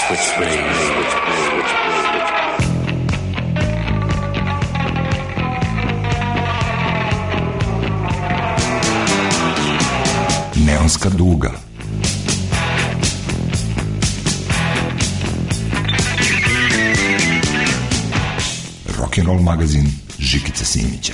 Neonska duga. Rock'n'roll magazin Žikice Simića.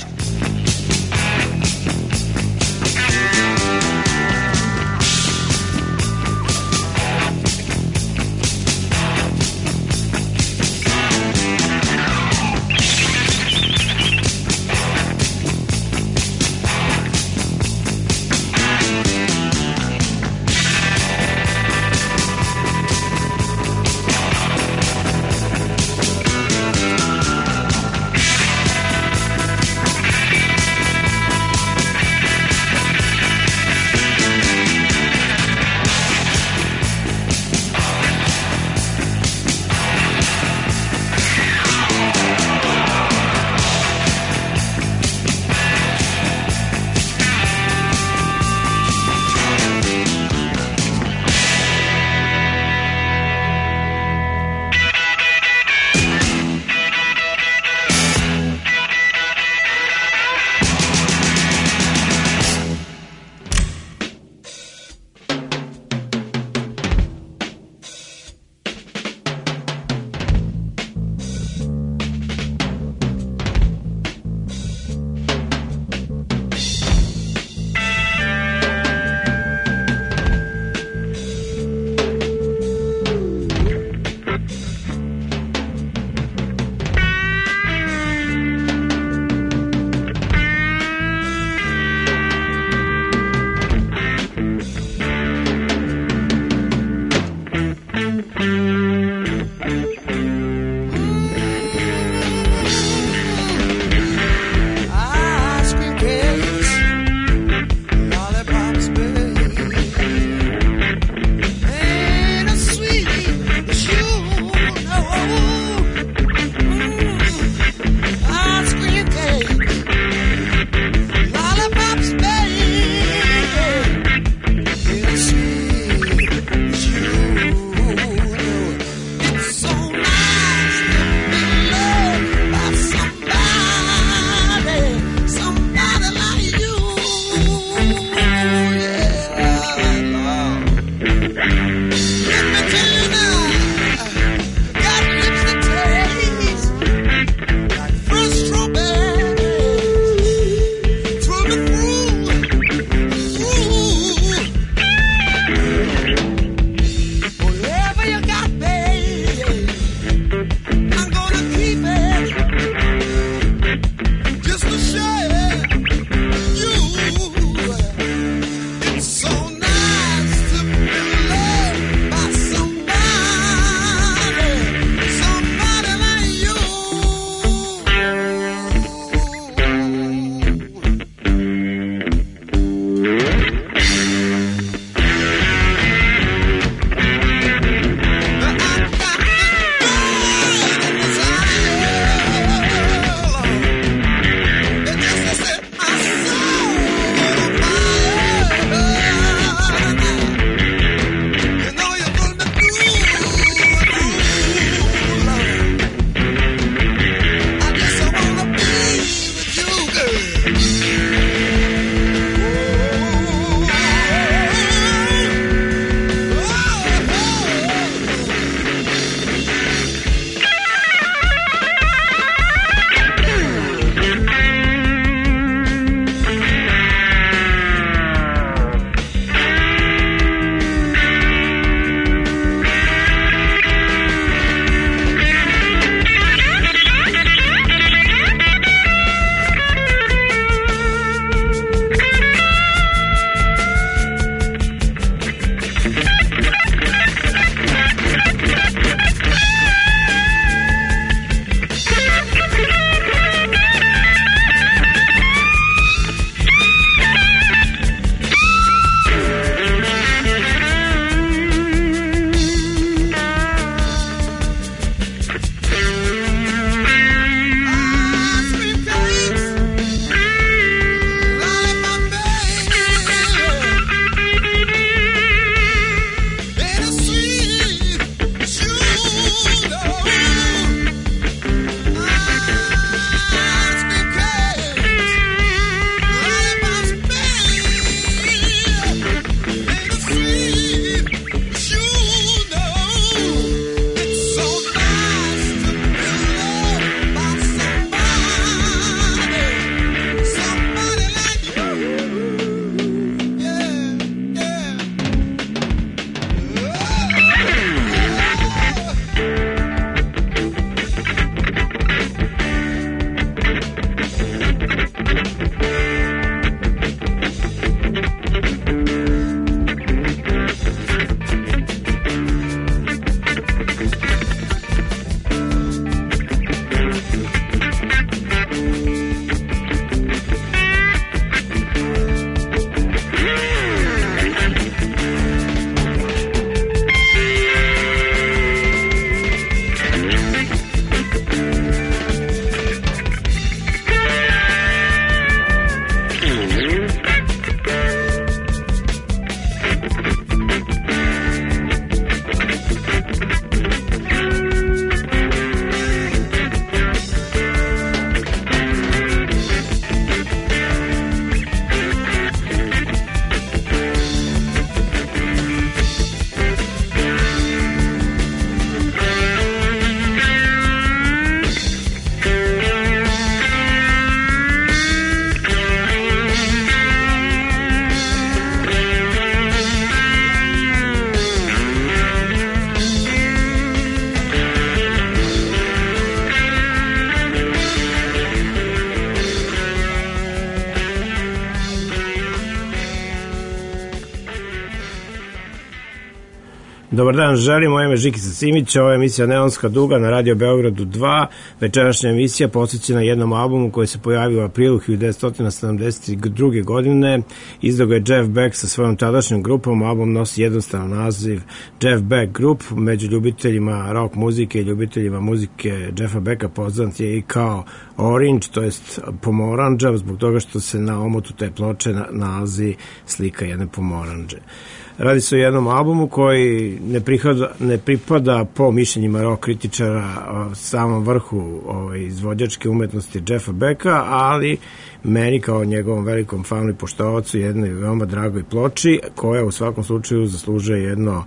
Dobar dan, želim, moje ime Žikica Simić, ovo je emisija Neonska duga na Radio Beogradu 2. Večerašnja emisija posvećena jednom albumu koji se pojavio u aprilu 1972. godine. Izdao ga je Jeff Beck sa svojom tadašnjom grupom. Album nosi jednostavan naziv Jeff Beck Group. Među ljubiteljima rock muzike i ljubiteljima muzike Jeffa Becka poznat je i kao Orange, to jest pomoranđa, zbog toga što se na omotu te ploče nalazi slika jedne pomoranđe. Radi se o jednom albumu koji ne pripada po mišljenjima rock kritičara samom vrhu izvođačke umetnosti Jeffa Becka, ali meni kao njegovom velikom fanu i poštovacu jednoj veoma dragoj ploči koja u svakom slučaju zaslužuje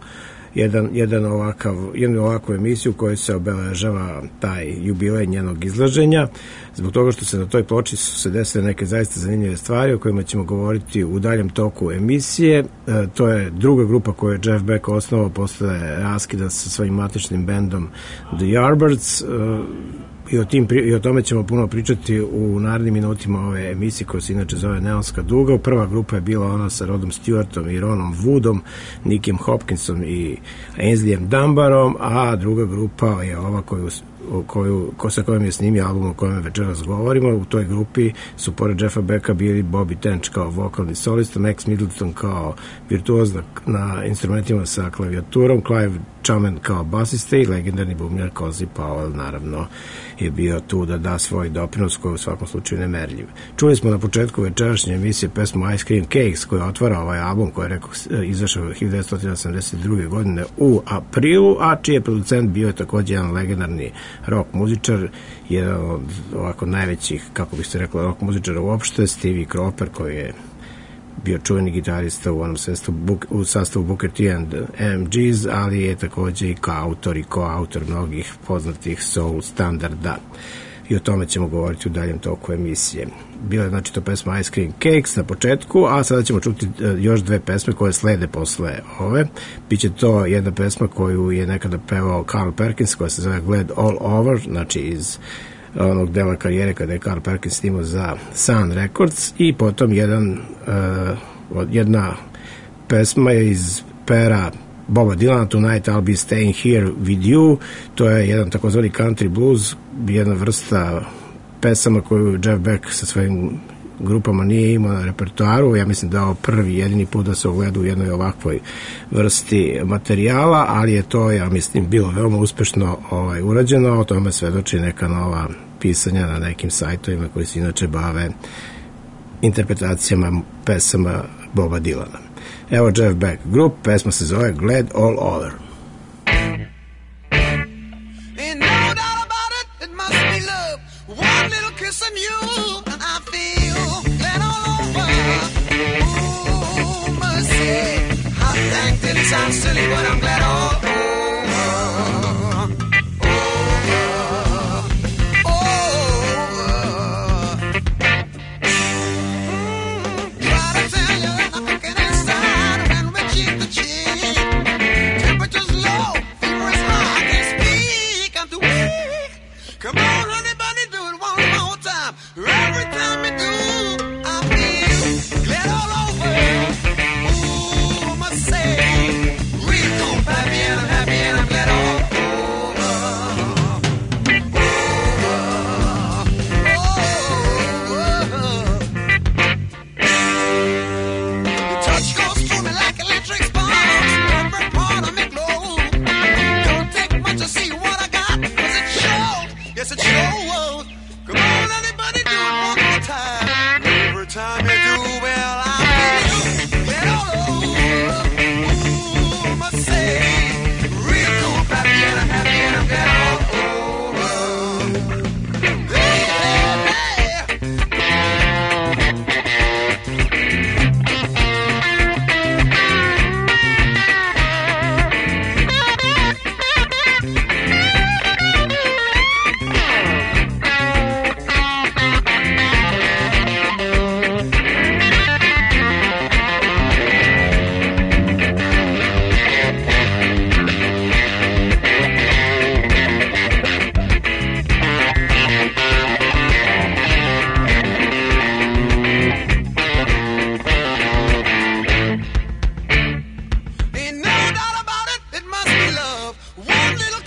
jednu ovakvu emisiju koju se obeležava taj jubilej njenog izlaženja, zbog toga što se na toj ploči su se desile neke zaista zanimljive stvari o kojima ćemo govoriti u daljem toku emisije. To je druga grupa koju je Jeff Beck osnovao posle raskida sa svojim matičnim bendom The Yardbirds, i o tome ćemo puno pričati u narednim minutima ove emisije koja se inače zove Neonska duga. Prva grupa je bila ona sa Rodom Stewartom i Ronom Woodom, Nickiem Hopkinsom i Ainsleyem Dunbarom, a druga grupa je ova sa kojom je snimio album o kojem večeras govorimo. U toj grupi su pored Jeffa Becka bili Bobby Tench kao vokalni solista, Max Middleton kao virtuoz na instrumentima sa klavijaturom, Clive Chaman kao basista i legendarni bubnjar Cozy Powell naravno je bio tu da da svoj doprinos koji u svakom slučaju nemerljiv. Čuli smo na početku večerašnje emisije pesmu Ice Cream Cakes koja otvara ovaj album koji je izašao 1982. godine u aprilu, a čiji je producent bio je također jedan legendarni rock muzičar, jedan od ovako najvećih, kako bi se rekla, rock muzičara uopšte, Stevie Cropper, koji je bio čuveni gitarista u sastavu Booker T and MGs, ali je također i koautor mnogih poznatih soul standarda. I o tome ćemo govoriti u daljem toku emisije. Bila je znači to pesma Ice Cream Cakes na početku, a sada ćemo čuti još dve pesme koje slede posle ove. Biće to jedna pesma koju je nekada pevao Carl Perkins, koja se zove Glad All Over, znači iz onog dela karijere kada je Carl Perkins snimao za Sun Records, i potom jedna pesma je iz pera Boba Dylana, Tonight I'll Be Staying Here With You. To je jedan takozvani country blues, jedna vrsta pesama koju Jeff Beck sa svojim grupama nije imao na repertoaru. Ja mislim da je ovo prvi jedini put da se ogleda u jednoj ovakvoj vrsti materijala, ali je to, ja mislim, bilo veoma uspešno urađeno. O tome svedoči neka nova pisanja na nekim sajtovima koji se inače bave interpretacijama pesama Boba Dylana. Evo Jeff Beck Group, pesma se zove Glad All Over. Sounds silly, but I'm glad all over. Gotta tell you, I'm looking inside when we cheek to cheek. Temperature's low, fever is high, I can't speak, I'm too weak. Come on, honey bunny, do it one more time. Every time you do, I feel glad all over. Ooh, I must say, real companion.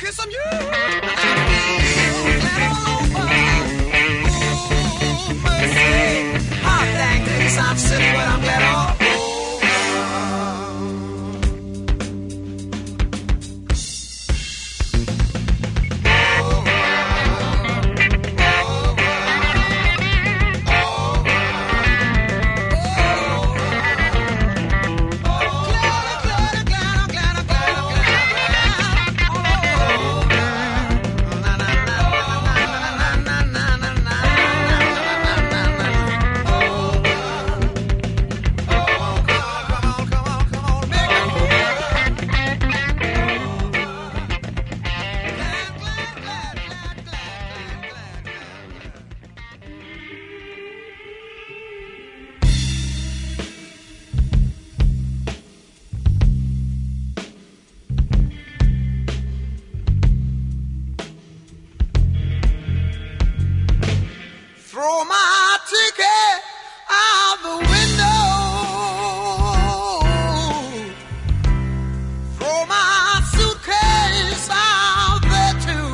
kiss on you. Glad all over. Oh, mercy. Oh, dang, this sounds silly, but I'm glad all over. Throw my ticket out the window. Throw my suitcase out there too.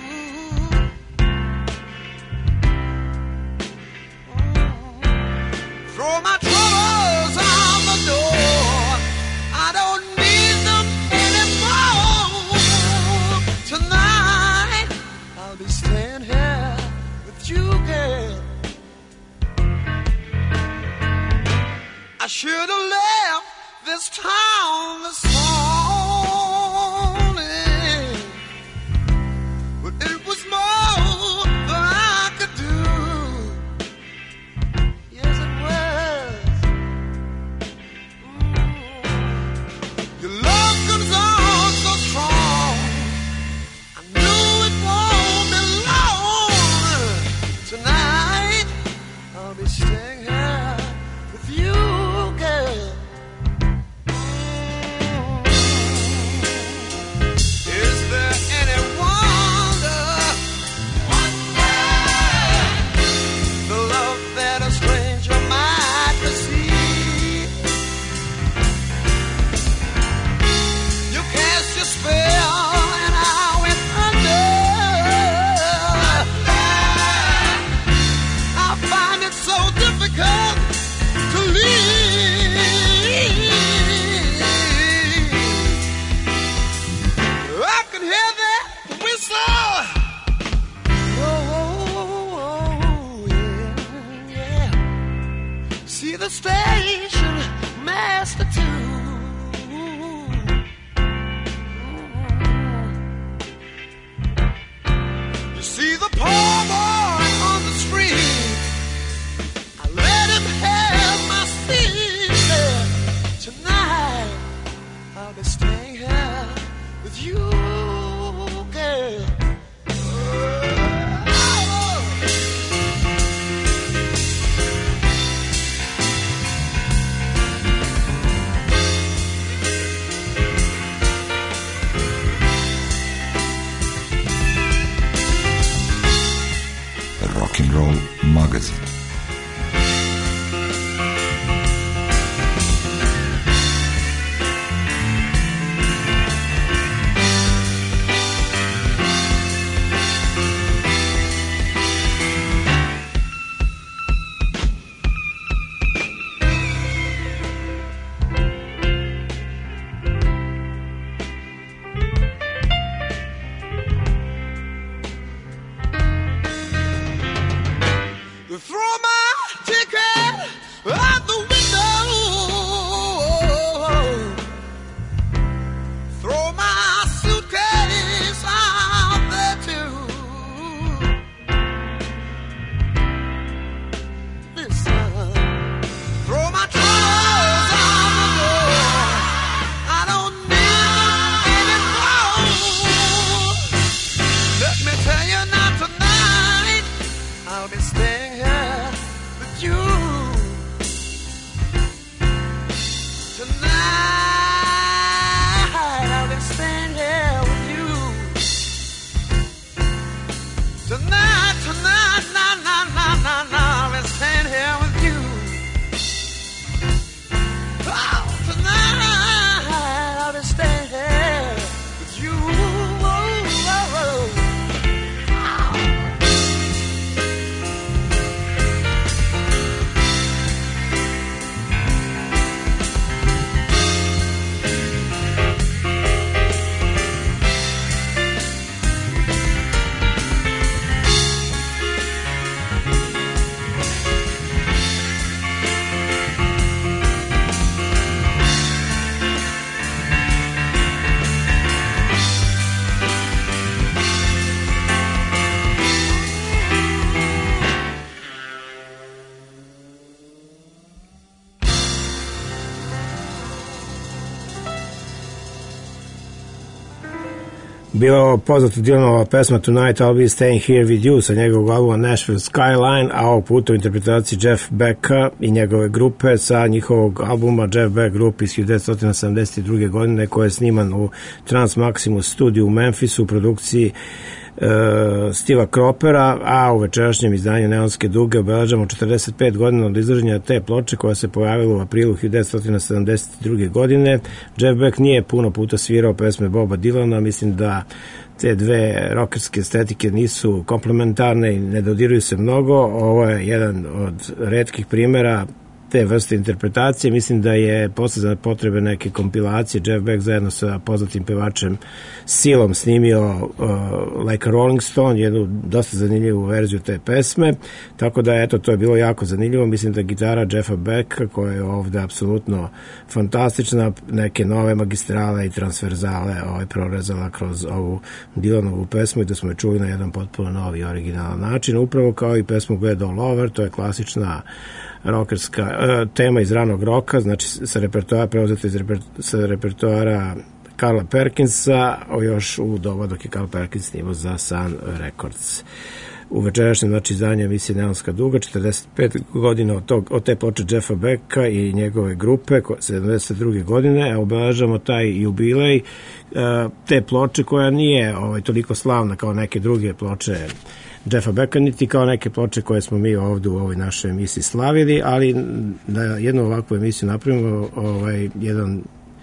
Throw my troubles out the door. I don't need them anymore. Tonight I'll be staying here with you, girl. I should have left this town this morning, but it was more than I could do. Yes, it was. Your love comes on so strong. I knew it won't be long. Tonight I'll be staying here with you, girl. Is there any wonder the love that a stranger might receive? You cast your spell and I went under. I find it so difficult to leave. I can hear that whistle. Oh, yeah, yeah. See the station master too. You see the poor boy on the street. I let him have my seat there. Tonight I'll be staying here with you, girl. Rock and Roll magazin. Throw Bilo poznato Dylanova pesma Tonight I'll Be Staying Here With You sa njegovog albuma Nashville Skyline, a ovog puta u interpretaciji Jeff Becka i njegove grupe sa njihovog albuma Jeff Beck Group iz 1972. godine, koji je sniman u Trans Maximus studiju u Memphisu u produkciji Steve'a Cropera, a u večerašnjem izdanju Neonske duge obeležamo 45 godina od izraženja te ploče koja se pojavila u aprilu 1972. godine. Jeff Beck nije puno puta svirao pesme Boba Dylana, mislim da te dve rockerske estetike nisu komplementarne i ne dodiruju se mnogo. Ovo je jedan od retkih primjera te vrste interpretacije. Mislim da je posle za potrebe neke kompilacije Jeff Beck zajedno sa poznatim pevačem Sealom snimio Like a Rolling Stone, jednu dosta zanimljivu verziju te pesme, tako da eto, to je bilo jako zanimljivo. Mislim da gitara Jeffa Becka, koja je ovde apsolutno fantastična, neke nove magistrale i transverzale prorezala kroz ovu Dylanovu pesmu i da smo je čuli na jedan potpuno novi originalan način, upravo kao i pesmu Get All Over. To je klasična rockerska tema iz ranog roka, znači sa repertoara preuzeta sa repertoara Carla Perkinsa, još u doba dok je Carl Perkins snimao za Sun Records. U večerašnjem, znači, izdanje emisije Neonska duga, 45 godina od te ploče Jeffa Becka i njegove grupe, 72. godine, obeležamo taj jubilej te ploče koja nije toliko slavna kao neke druge ploče Jeffa Becka, niti kao neke ploče koje smo mi ovdje u ovoj našoj emisiji slavili, ali da jednu ovakvu emisiju napravimo, jedan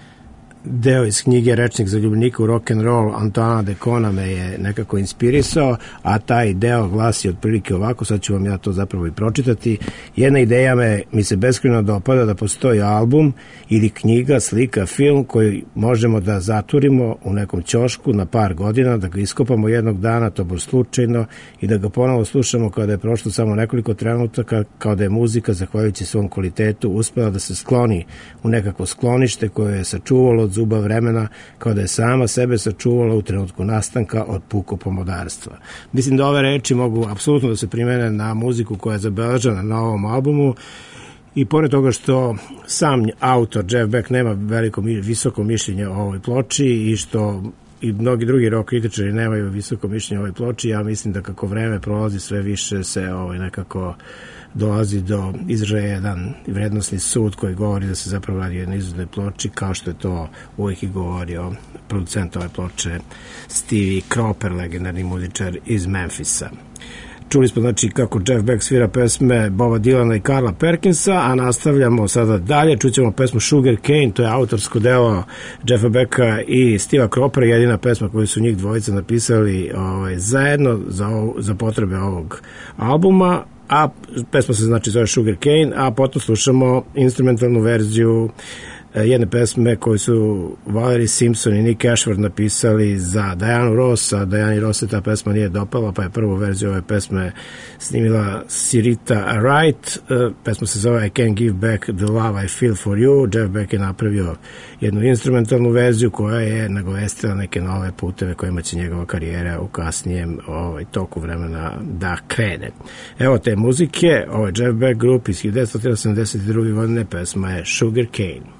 deo iz knjige Rečnik za ljubljenika u rock'n'roll Antoana de Cona me je nekako inspirisao, a taj deo glasi otprilike ovako, sad ću vam ja to zapravo i pročitati. Jedna ideja mi se beskrajno dopada, da postoji album ili knjiga, slika, film koji možemo da zaturimo u nekom ćošku na par godina, da ga iskopamo jednog dana, to slučajno, i da ga ponovo slušamo kada je prošlo samo nekoliko trenutaka, kao da je muzika, zahvaljujući svom kvalitetu, uspela da se skloni u nekako sklonište koje je sačuvalo od zuba vremena, kao da je sama sebe sačuvala u trenutku nastanka od puko pomodarstva. Mislim da ove reči mogu apsolutno da se primene na muziku koja je zabeležena na ovom albumu, i pored toga što sam autor Jeff Beck nema visoko mišljenje o ovoj ploči i što i mnogi drugi rock kritičari nemaju visoko mišljenje o ovoj ploči, ja mislim da kako vreme prolazi sve više se nekako dolazi do izražaja jedan vrednostni sud koji govori da se zapravo radi o jednoj izuzetnoj ploči, kao što je to uvijek i govorio producent ove ploče Stevie Cropper, legendarni muzičar iz Memphisa. Čuli smo, znači, kako Jeff Beck svira pesme Boba Dylana i Carla Perkinsa, a nastavljamo sada dalje. Čućemo pesmu Sugar Cane, to je autorsko delo Jeffa Becka i Steve'a Croppera, jedina pesma koju su njih dvojica napisali zajedno za potrebe ovog albuma, a pesma se, znači, zove Sugar Cane, a potom slušamo instrumentalnu verziju jedne pesme koju su Valerie Simpson i Nick Ashford napisali za Dianu Ross, a Diani Ross se ta pesma nije dopala, pa je prvu verziju ove pesme snimila Sirita Wright. Pesma se zove I Can't Give Back the Love I Feel For You. Jeff Beck je napravio jednu instrumentalnu verziju koja je nagovestila neke nove puteve kojima će njegova karijera u kasnijem toku vremena da krene. Evo te muzike, ovo je Jeff Beck Group iz 1982. godine, pesma je Sugar Cane.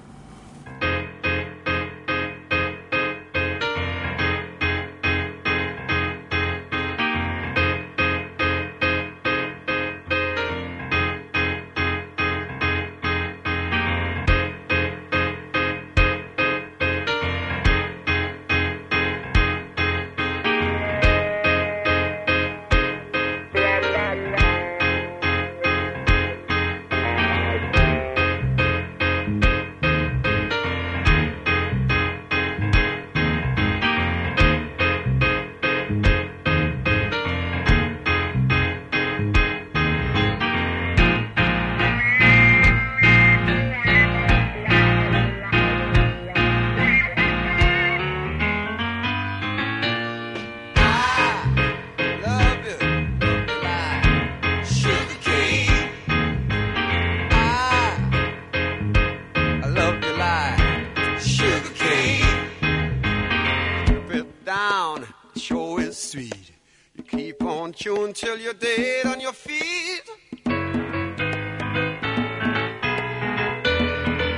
Till you're dead on your feet.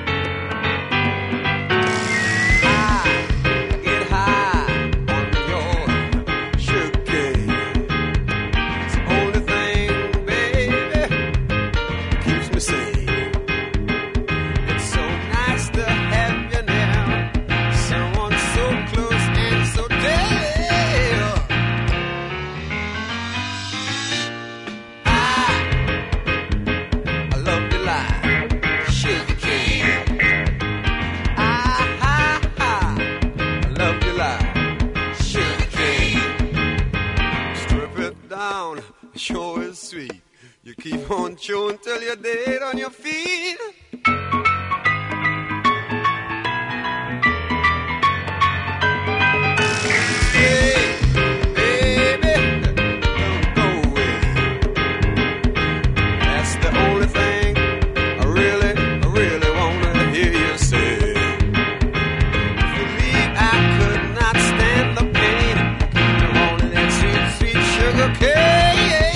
I get high on your Won't you until you're dead on your feet? Hey, baby, don't go away. That's the only thing I really wanna hear you say. If you leave, I could not stand the pain. Keep you wanting that sweet, sweet sugar cane.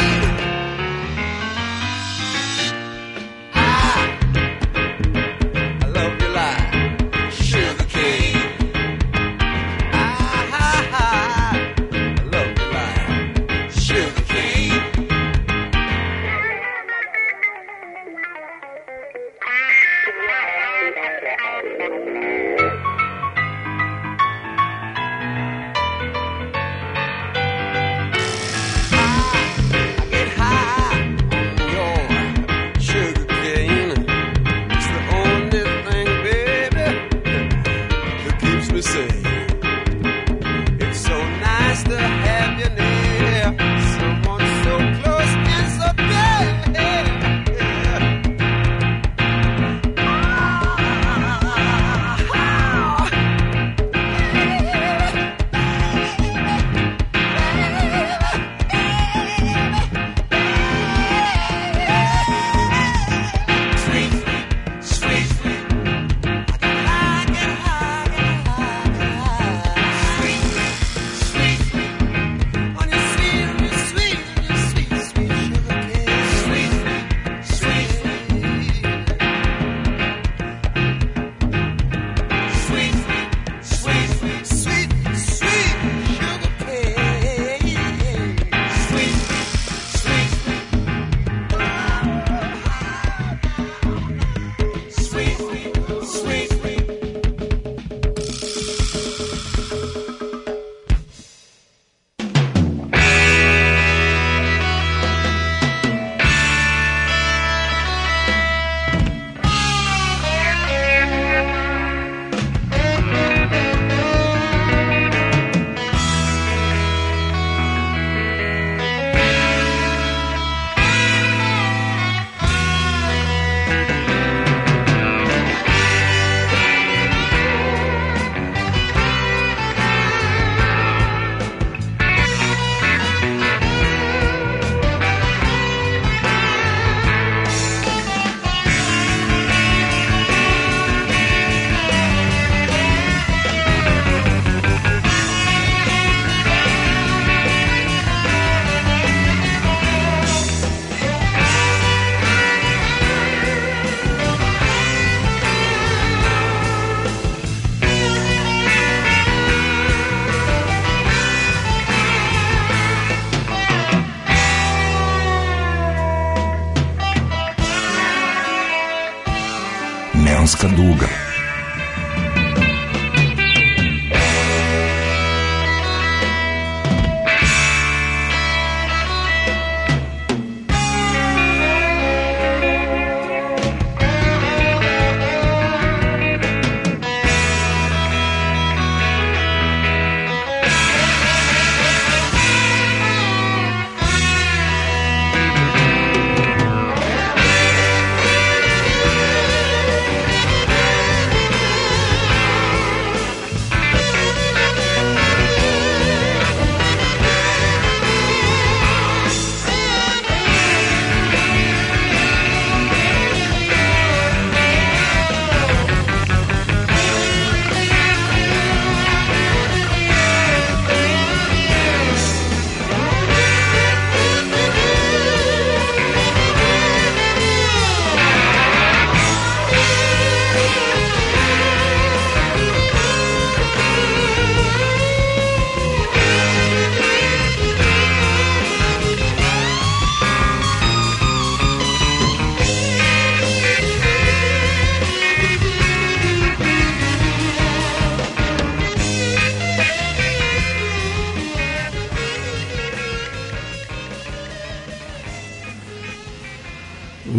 Neonska duga.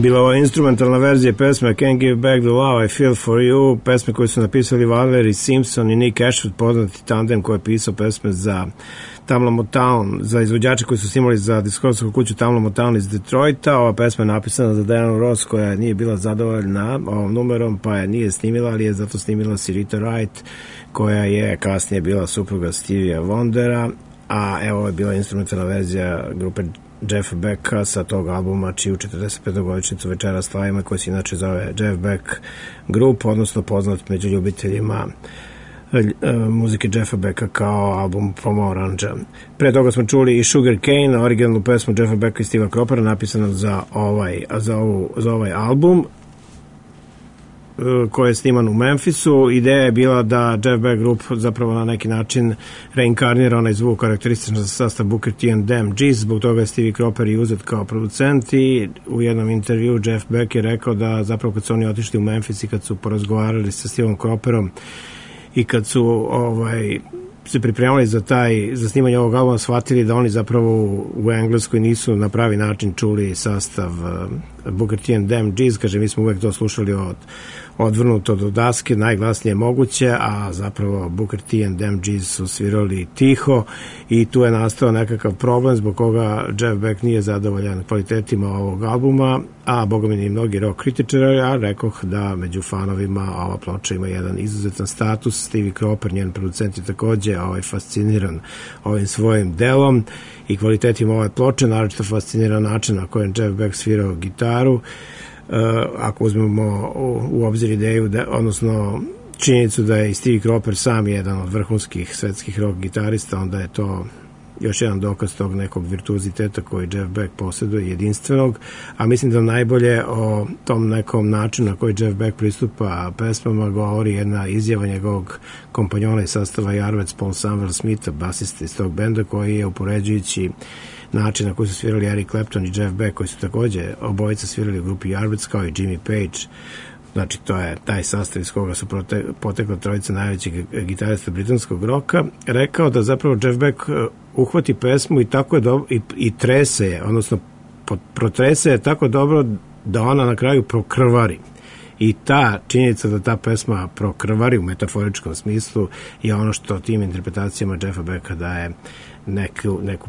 bila ova instrumentalna verzija pesme Can't Give Back the Love I Feel For You, pesme koje su napisali Valerie Simpson i Nick Ashford, poznati tandem koji je pisao pesme za Tamla Motown, za izvođače koji su snimali za diskografsku kuću Tamla Motown iz Detroita. Ova pesma je napisana za Dianu Ross, koja nije bila zadovoljna ovom numerom, pa je nije snimila, ali je zato snimila Rita Wright, koja je kasnije bila supruga Stevie Wondera, a evo ovo je bila instrumentalna verzija grupe Jeffa Becka sa tog albuma, čiju 45. godišnjicu večera slavimo, koji se inače zove Jeff Beck Group, odnosno poznat među ljubiteljima muzike Jeffa Becka kao album Pomoranđa. Pre toga smo čuli i Sugar Cane, originalnu pesmu Jeffa Becka i Steva Cropera, napisanu za ovaj album, koji je sniman u Memphisu. Ideja je bila da Jeff Beck Group zapravo na neki način reinkarnira onaj zvuk karakterističan za sastav Booker T and Them G's, zbog toga je Stevie Cropper i uzet kao producent, i u jednom intervju Jeff Beck je rekao da zapravo kad su oni otišli u Memphis i kad su porazgovarali sa Stevom Cropperom i kad su se pripremali za snimanje ovog albuma, shvatili da oni zapravo u Engleskoj nisu na pravi način čuli sastav Booker T and Them G's. Kaže, mi smo uvek to slušali odvrnuto do daske, najglasnije moguće, a zapravo Booker T and Them G's su svirali tiho, i tu je nastao nekakav problem zbog koga Jeff Beck nije zadovoljan kvalitetima ovog albuma, a boga mi ni mnogi rock kritičari, a rekoh da među fanovima ova ploča ima jedan izuzetan status. Stevie Cropper, njen producent, je takođe fasciniran ovim svojim delom i kvalitetima ove ploče, naročito fasciniran način na kojem Jeff Beck svirao gitaru. Ako uzmemo u obzir ideju, odnosno činjenicu da je i Stevie Cropper sam jedan od vrhunskih svetskih rock gitarista, onda je to još jedan dokaz tog nekog virtuoziteta koji Jeff Beck posjeduje, jedinstvenog, a mislim da najbolje o tom nekom načinu na koji Jeff Beck pristupa pesmama govori jedna izjava njegovog kompanjona iz sastava Jarvec, Paul Samuel Smitha, basista iz tog benda, koji je, upoređujući način na koji su svirali Eric Clapton i Jeff Beck, koji su takođe obojica svirali u grupi Jarvec, kao i Jimmy Page, znači to je taj sastav iz koga su potekla trojica najvećih gitarista britanskog roka, rekao da zapravo Jeff Beck uhvati pesmu i tako je i trese je, odnosno protrese je tako dobro da ona na kraju prokrvari. I ta činjenica da ta pesma prokrvari u metaforičkom smislu je ono što tim interpretacijama Jeffa Becka daje neku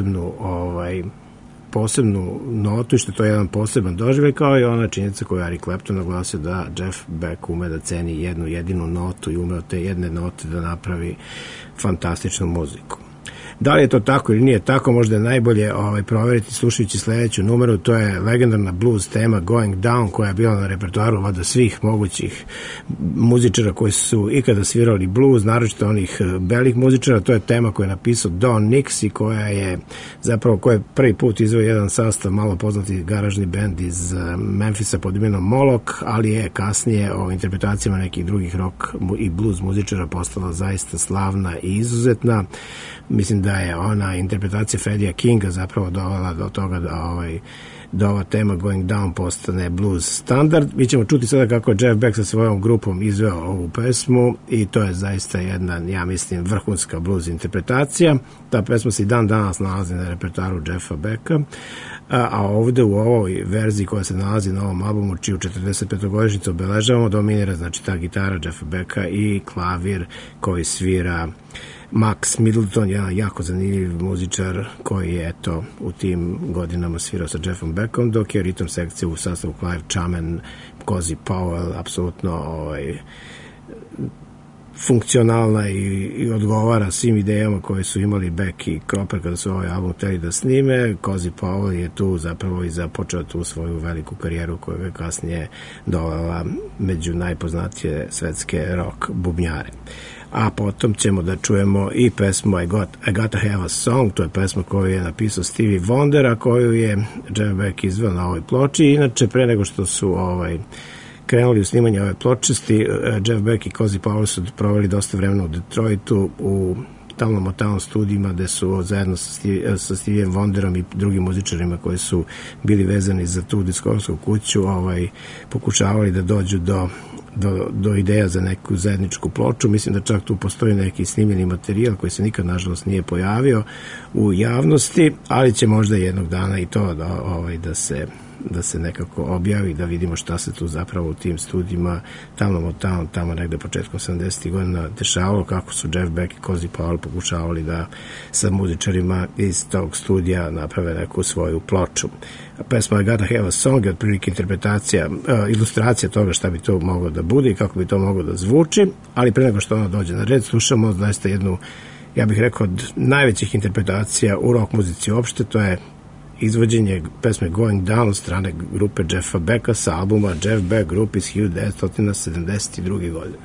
posebnu notu, i što to je jedan poseban doživljaj, kao i ona činjenica koju Eric Clapton naglasio da Jeff Beck ume da ceni jednu jedinu notu i ume od te jedne note da napravi fantastičnu muziku. Da li je to tako ili nije tako, možda je najbolje proveriti slušajući sledeću numeru. To je legendarna blues tema Going Down, koja je bila na repertoaru vada svih mogućih muzičara koji su ikada svirali blues, naročito onih belih muzičara. To je tema koju je napisao Don Nix i koja je prvi put izveo jedan sastav malo poznati garažni bend iz Memphisa pod imenom Moloch, ali je kasnije o interpretacijama nekih drugih rock i blues muzičara postala zaista slavna i izuzetna. Mislim da je ona interpretacija Freddie Kinga zapravo dovela do toga da ova tema Going Down postane blues standard. Mi ćemo čuti sada kako je Jeff Beck sa svojom grupom izveo ovu pesmu, i to je zaista jedna, ja mislim, vrhunska blues interpretacija. Ta pesma se i dan danas nalazi na repertoaru Jeffa Becka, a ovde u ovoj verziji koja se nalazi na ovom albumu, čiju 45. godišnjicu obeležavamo, dominira znači ta gitara Jeffa Becka i klavir koji svira Max Middleton, jedan jako zanimljiv muzičar koji je u tim godinama svirao sa Jeffom Beckom, dok je ritam sekcija u sastavu Clive Chaman, Cozy Powell, apsolutno funkcionalna i odgovara svim idejama koje su imali Beck i Cropper kada su ovaj album hteli da snime. Cozy Powell je tu zapravo i započeo tu svoju veliku karijeru koja je kasnije dovela među najpoznatije svetske rock bubnjare. A potom ćemo da čujemo i pesmu I Gotta Have a Song, to je pesma koju je napisao Stevie Wonder, a koju je Jeff Beck izveo na ovoj ploči. Inače, pre nego što su krenuli u snimanje ove ploče, Jeff Beck i Cozy Powell su proveli dosta vremena u Detroitu, u Tamla Motown studijima, gde su zajedno sa Stevie Wonderom i drugim muzičarima koji su bili vezani za tu diskografsku kuću pokušavali da dođu do ideja za neku zajedničku ploču. Mislim da čak tu postoji neki snimljeni materijal koji se nikad nažalost nije pojavio u javnosti, ali će možda jednog dana i to da se nekako objavi, da vidimo šta se tu zapravo u tim studijima tamo negde početkom 70. godina dešavalo, kako su Jeff Beck i Cozy Powell pokušavali da sa muzičarima iz tog studija naprave neku svoju ploču. Pesma I Gotta Have a Song je otprilike interpretacija, ilustracija toga šta bi to moglo da bude i kako bi to moglo da zvuči, ali pre nego što ona dođe na red, slušamo zaista jednu, ja bih rekao, od najvećih interpretacija u rock muzici uopšte, to je izvođenje pesme Going Down od strane grupe Jeffa Becka sa albuma Jeff Beck Group iz 1972. godine.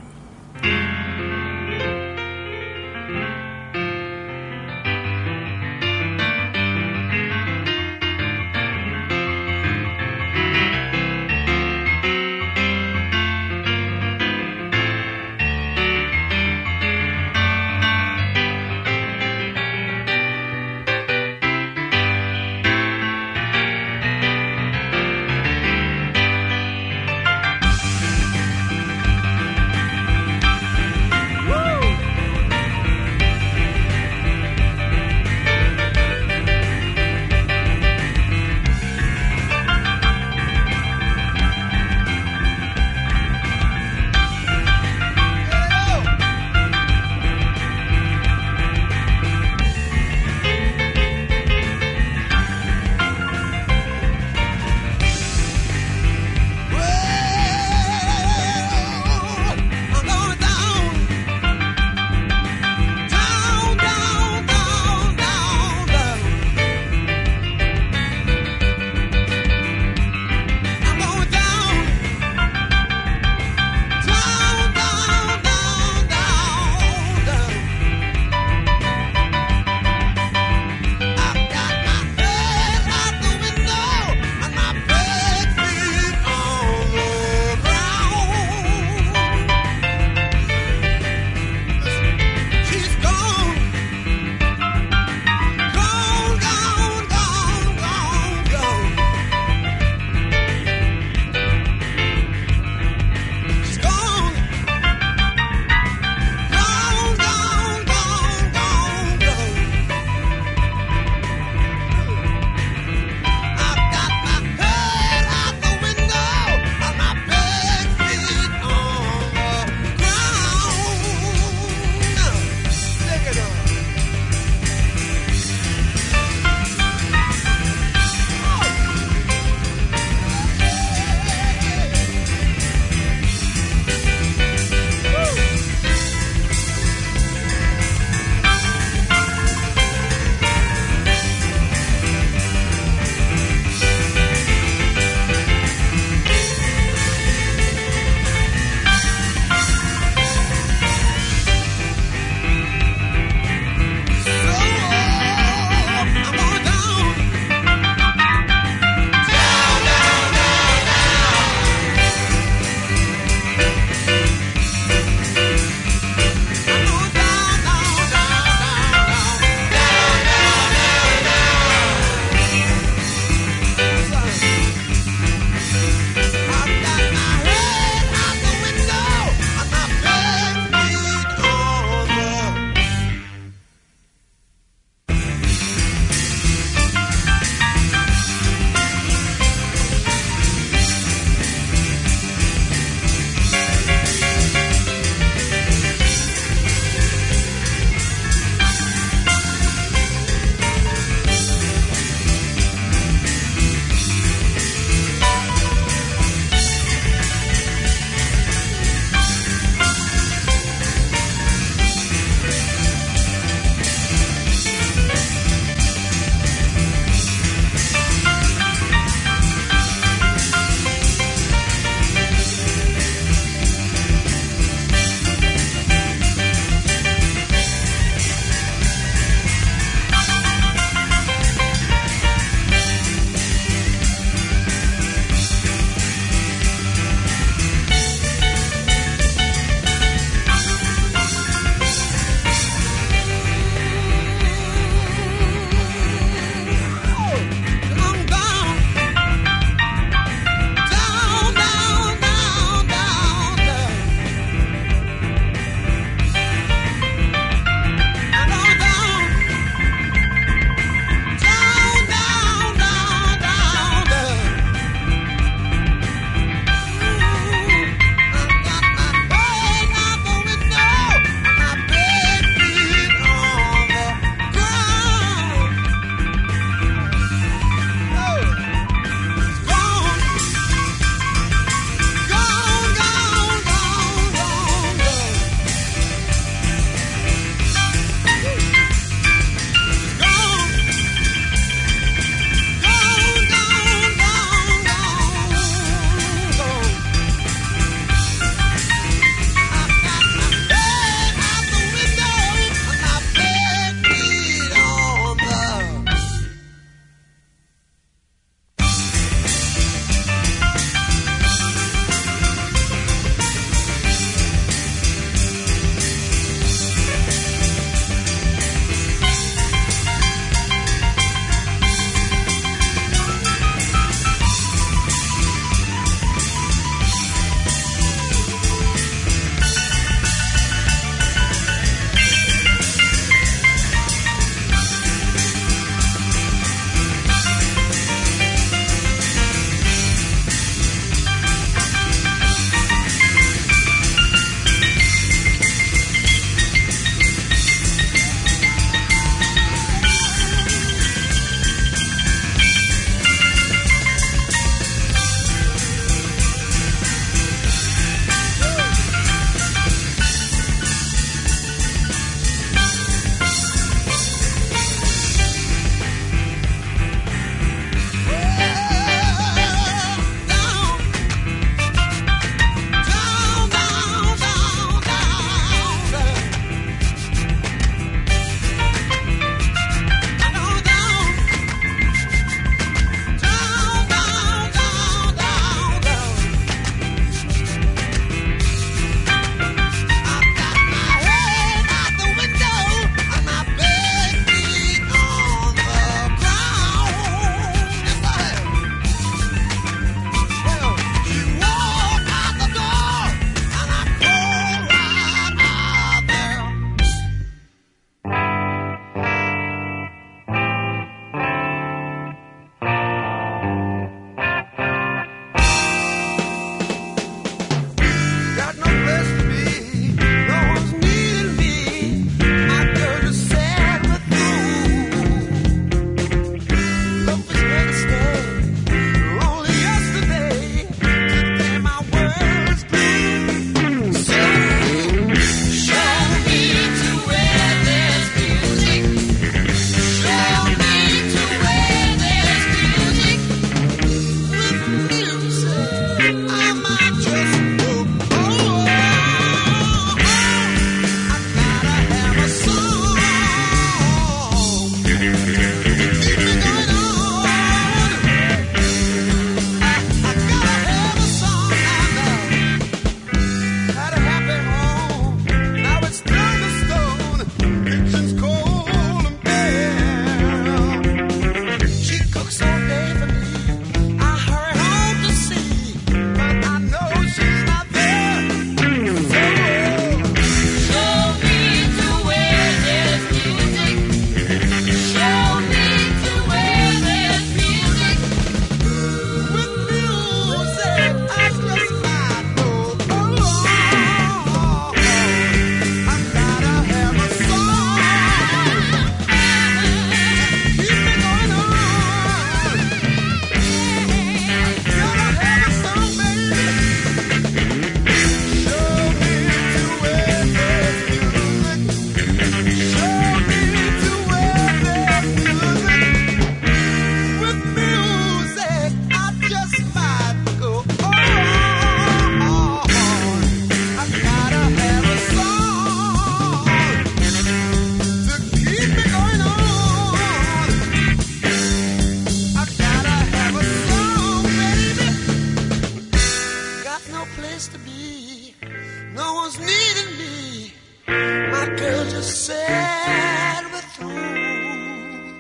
said we're through.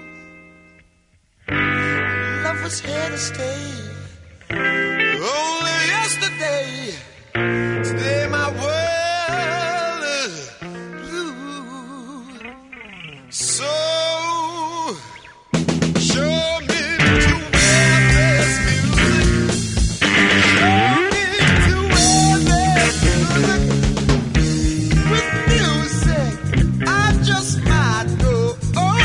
Love was here to stay. Only yesterday, today my world is blue. So show me to where there's music. Show me to where there's music. With music, I just might go on.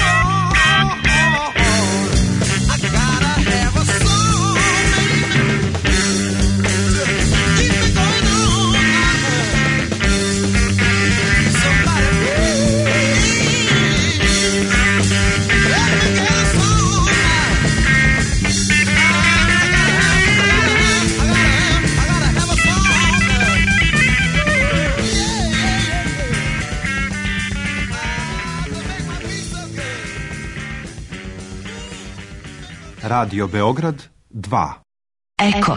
I gotta have a song, baby, to keep me going on. Somebody please, let me get a song. I gotta have a song. Radio Beograd 2. Eko.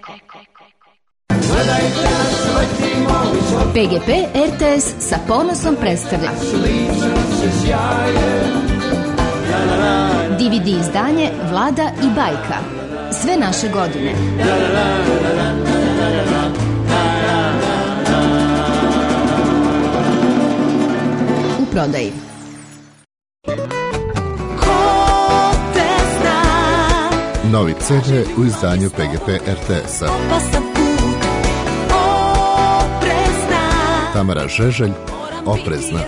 PGP RTS sa ponosom predstavlja DVD izdanje Vlada i Bajka. Sve naše godine. U prodaji. Novi CD u izdanju PGP RTS-a. Tamara Žeželj, Oprezna.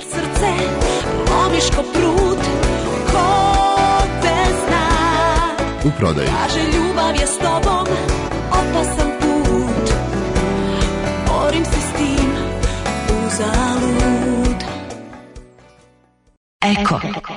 U prodaji. Ljubav je s tobom, opasan put. Borim se s tim, uzalud. Eko.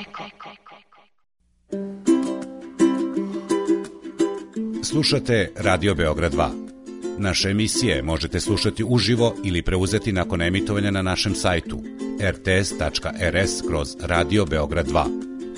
Slušate Radio Beograd 2. Naše emisije možete slušati uživo ili preuzeti nakon emitovanja na našem sajtu rts.rs/Radio Beograd 2.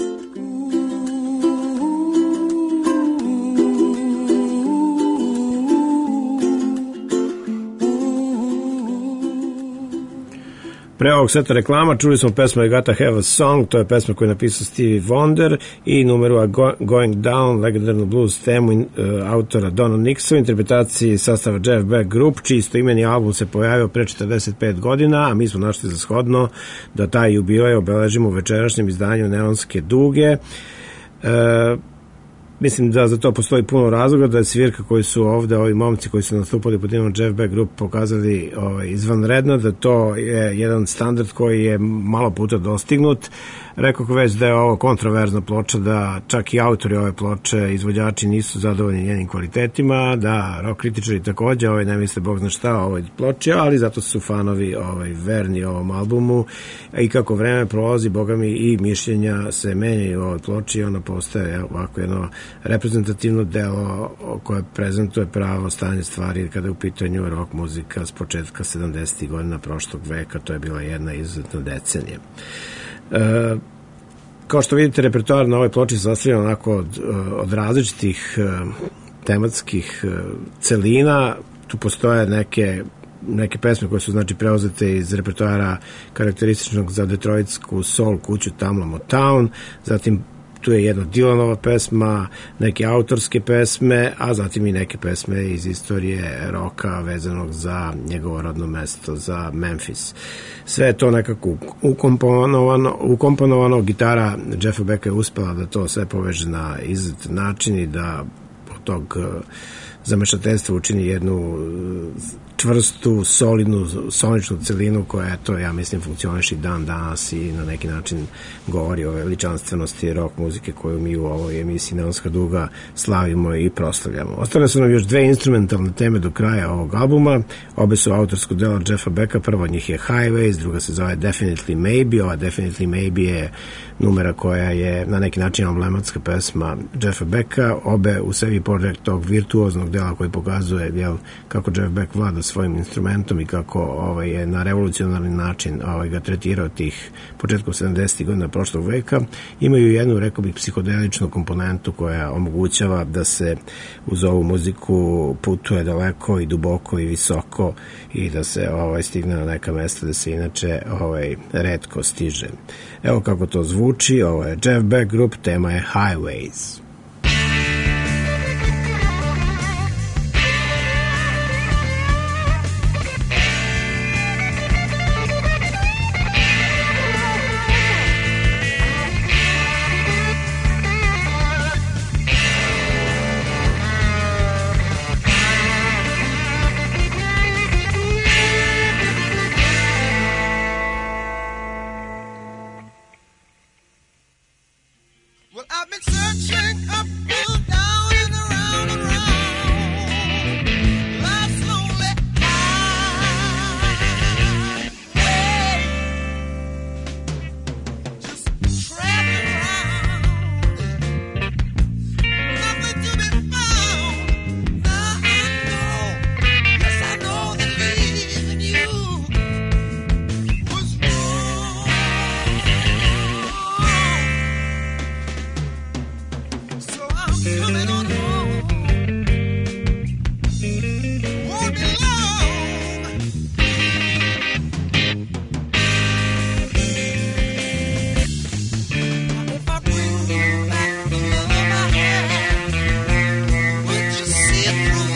Pre ovog seta reklama čuli smo pesmu I Gotta Have a Song, to je pesma koju je napisao Stevie Wonder, i numeru Going Down, legendarnu blues temu autora Dona Nixa u interpretaciji sastava Jeff Beck Group, čiji istoimeni album se pojavio pre 45 godina, a mi smo našli za shodno da taj jubilej obeležimo u večerašnjem izdanju Neonske duge. Mislim da za to postoji puno razloga, da je svirka koji su ovde, ovi momci koji su nastupali pod imenom Jeff Beck Group pokazali izvanredno, da to je jedan standard koji je malo puta dostignut. Rekao već da je ovo kontroverzna ploča, da čak i autori ove ploče, izvođači nisu zadovoljni njenim kvalitetima, da rock kritičari takođe ne misle bog zna šta o ovoj ploči, ali zato su fanovi verni ovom albumu, i kako vreme prolazi, boga mi, i mišljenja se menjaju u ovoj ploči i ona postaje ovako jedno reprezentativno delo koje prezentuje pravo stanje stvari kada je u pitanju rock muzika s početka 70. godina prošlog veka. To je bila jedna izuzetna decenija. Kao što vidite, repertoar na ovoj ploči se sastavlja onako od različitih tematskih celina. Tu postoje neke pesme koje su znači preuzete iz repertoara karakterističnog za detroitsku soul kuću Tamla Motown, zatim tu je jedna Dylanova pesma, neke autorske pesme, a zatim i neke pesme iz istorije roka vezanog za njegovo rodno mesto, za Memphis. Sve je to nekako ukomponovano. Gitara Jeffa Becka je uspela da to sve poveže na izuzetan način i da od tog zamešateljstva učini jednu čvrstu, solidnu, soničnu celinu koja, eto, ja mislim, funkcioniše i dan danas i na neki način govori o veličanstvenosti rock muzike koju mi u ovoj emisiji Neonska duga slavimo i proslavljamo. Ostale su nam još dve instrumentalne teme do kraja ovog albuma. Obe su autorsko delo Jeffa Becka. Prva od njih je Highways, druga se zove Definitely Maybe. Ova Definitely Maybe je numera koja je na neki način emblematska pesma Jeffa Becka. Obe u sebi pored tog virtuoznog dela koji pokazuje kako Jeff Beck vlada svojim instrumentom i kako je na revolucionarni način ga tretirao tih početkom 70. godina prošlog veka, imaju jednu, rekao bih, psihodeličnu komponentu koja omogućava da se uz ovu muziku putuje daleko i duboko i visoko i da se stigne na neka mesta da se inače retko stiže. Evo kako to zvuči, ovo je Jeff Beck Group, tema je Highways. Well, I've been searching up, down, and around and around. Life's lonely highway. Just traveling around. Nothing to be found. Now I know, yes I know that leaving you was wrong. So I'm coming on home. Won't be long. If I bring you back together my hand, would you see it through?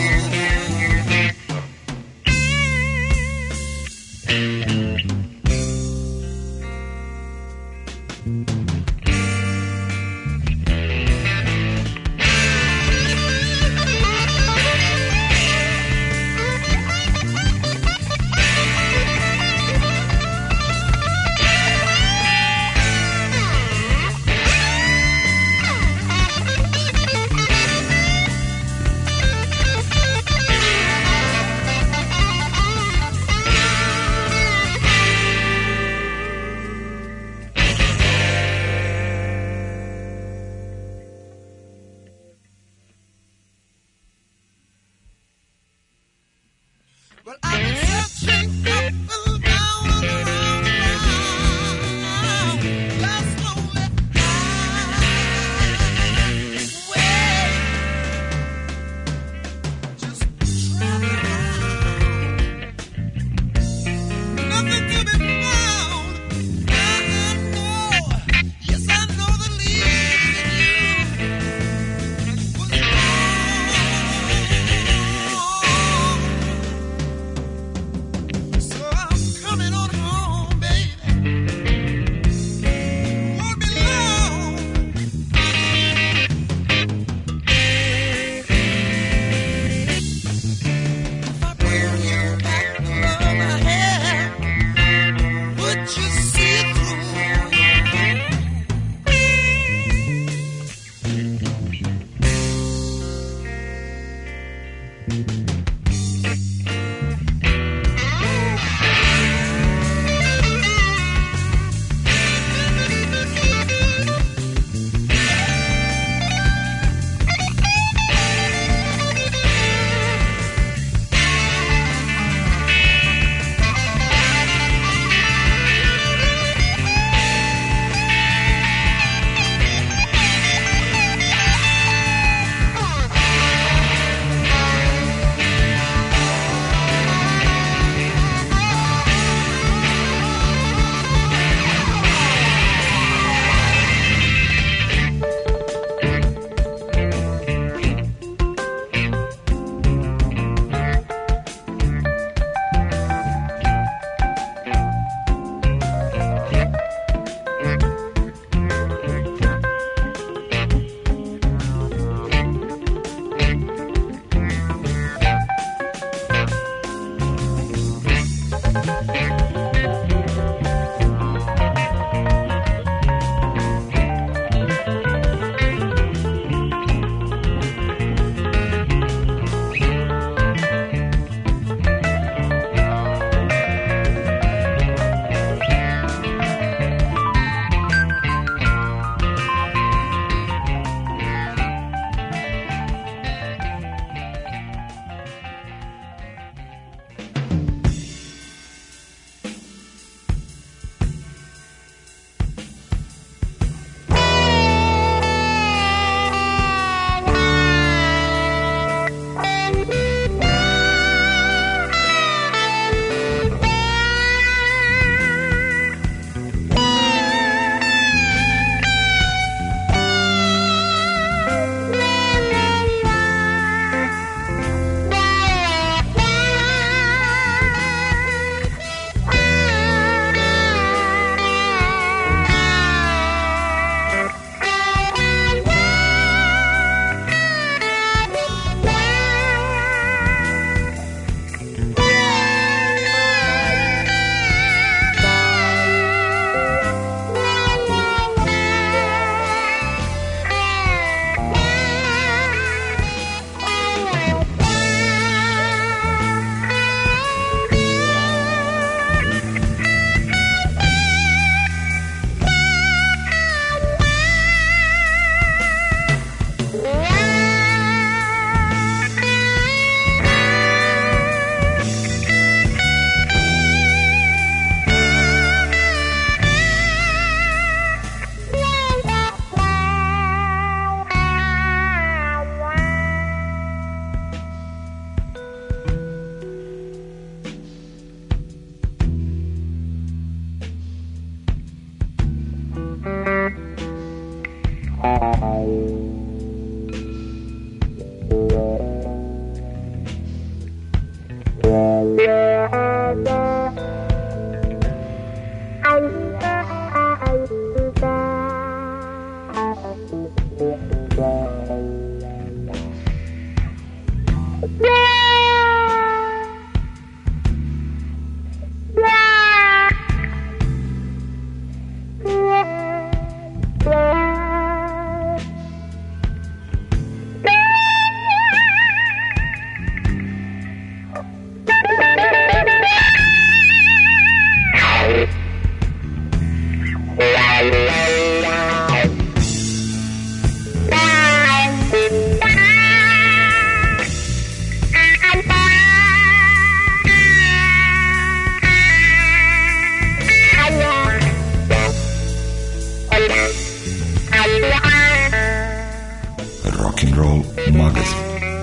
Rock'n'Roll magazin.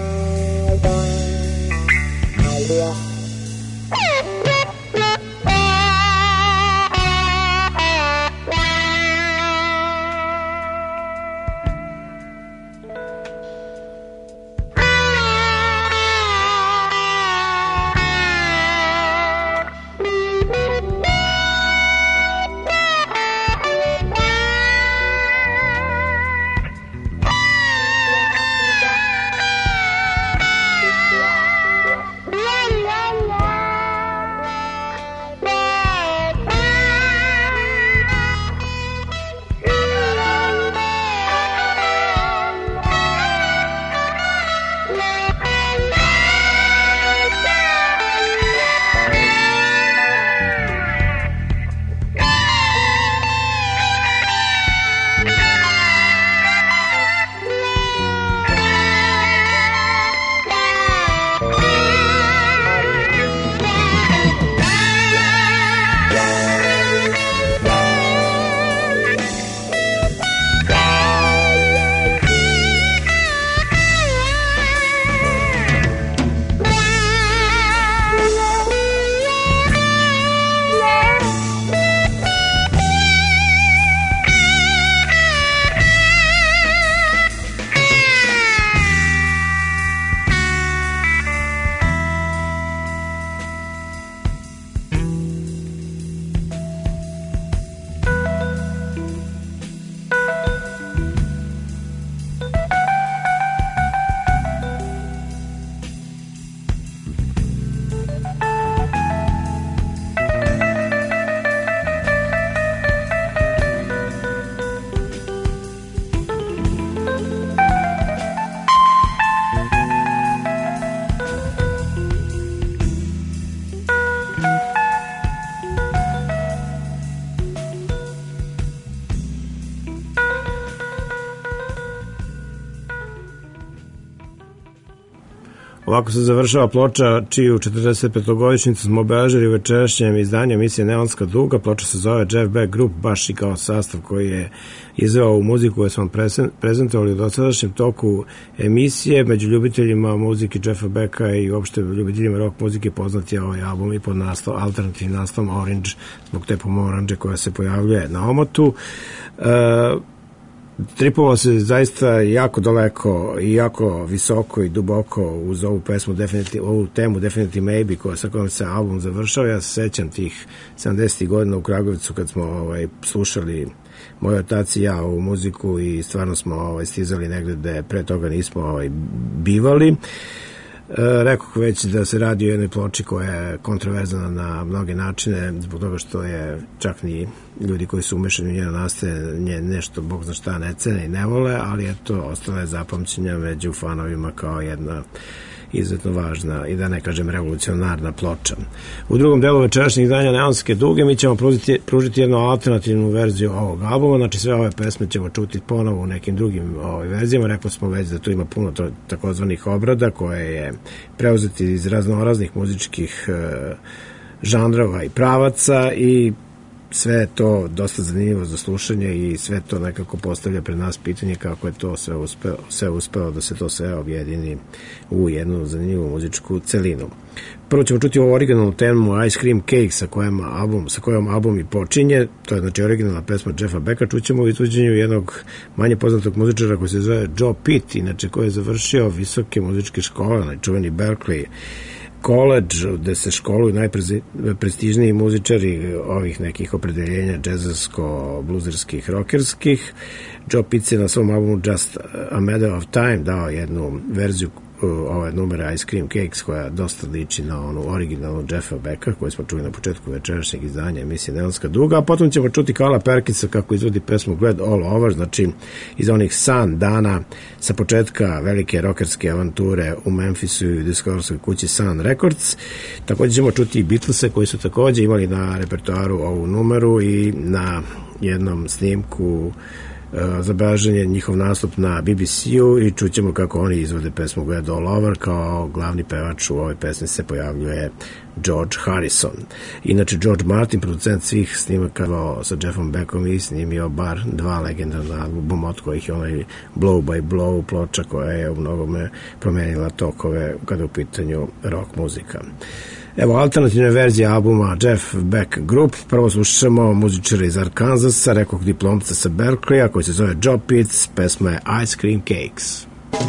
Ovako se završava ploča čiju 45-godišnjicu smo obeležili u večerašnjem izdanju emisije Neonska duga. Ploča se zove Jeff Beck Group, baš i kao sastav koji je izveo ovu muziku koju smo prezentovali u dosadašnjem toku emisije. Među ljubiteljima muzike Jeffa Becka i uopšte ljubiteljima rock muzike poznat je ovaj album i pod alternativnim naslovom Orange, zbog te pomoranđe koja se pojavljuje na omotu. Tripovao se zaista jako daleko i jako visoko i duboko uz ovu pesmu, ovu temu Definitely Maybe, sa kojom se album završao. Ja se sećam tih 70. godina u Kragujevcu kad smo slušali moj otac i ja ovu muziku i stvarno smo stizali negde gde pre toga nismo bivali. Rekoh već da se radi o jednoj ploči koja je kontroverzana na mnoge načine, zbog toga što je čak ni ljudi koji su umešani u njeno nastajanje nešto, bog zna šta, ne cene i ne vole, ali eto, ostala je zapamćenja među fanovima kao jedna izuzetno važna i da ne kažem revolucionarna ploča. U drugom delu večerašnjeg izdanja Neonske duge mi ćemo pružiti jednu alternativnu verziju ovog albuma, znači sve ove pesme ćemo čuti ponovo u nekim drugim verzijama. Rekli smo već da tu ima puno takozvanih obrada koje je preuzeti iz raznoraznih muzičkih žanrova i pravaca i sve je to dosta zanimljivo za slušanje i sve to nekako postavlja pred nas pitanje kako je to sve uspelo da se to sve objedini u jednu zanimljivu muzičku celinu. Prvo ćemo čuti ovu originalnu temu Ice Cream Cake sa kojom album i počinje. To je znači originalna pesma Jeffa Becka. Čućemo u izvođenju jednog manje poznatog muzičara koji se zove Joe Pitt, inače koji je završio visoke muzičke škole, čuveni Berkeley College, gde se školuju najprestižniji muzičari ovih nekih opredeljenja džezarsko-bluzerskih, rockerskih. Joe Pitt je na svom albumu Just a Matter of Time dao jednu verziju ove numere Ice Cream Cakes koja dosta liči na onu originalnu Jeffa Becka koju smo čuli na početku večerašnjeg izdanja emisije Neonska duga, a potom ćemo čuti Carla Perkinsa kako izvodi pesmu Glad All Over, znači iz onih san dana sa početka velike rockerske avanture u Memphisu i diskografskoj kući Sun Records. Također ćemo čuti i Beatlese koji su također imali na repertoaru ovu numeru i na jednom snimku zabeležen je njihov nastup na BBC-u i čućemo kako oni izvode pesmu Glad All Over. Kao glavni pevač u ovoj pesmi se pojavljuje George Harrison. Inače, George Martin, producent svih snimaka sa Jeffom Beckom, i snimio bar 2 legendarna albuma, od kojih je onaj Blow by Blow ploča koja je u mnogome promenila tokove kada je u pitanju rock muzika. Evo alternativne verzije albuma Jeff Beck Group. Prvo slušamo muzičara iz Arkansasa, rekog diplomca sa Berkeleya, koji se zove Joe Pitt. Pesma je Ice Cream Cakes.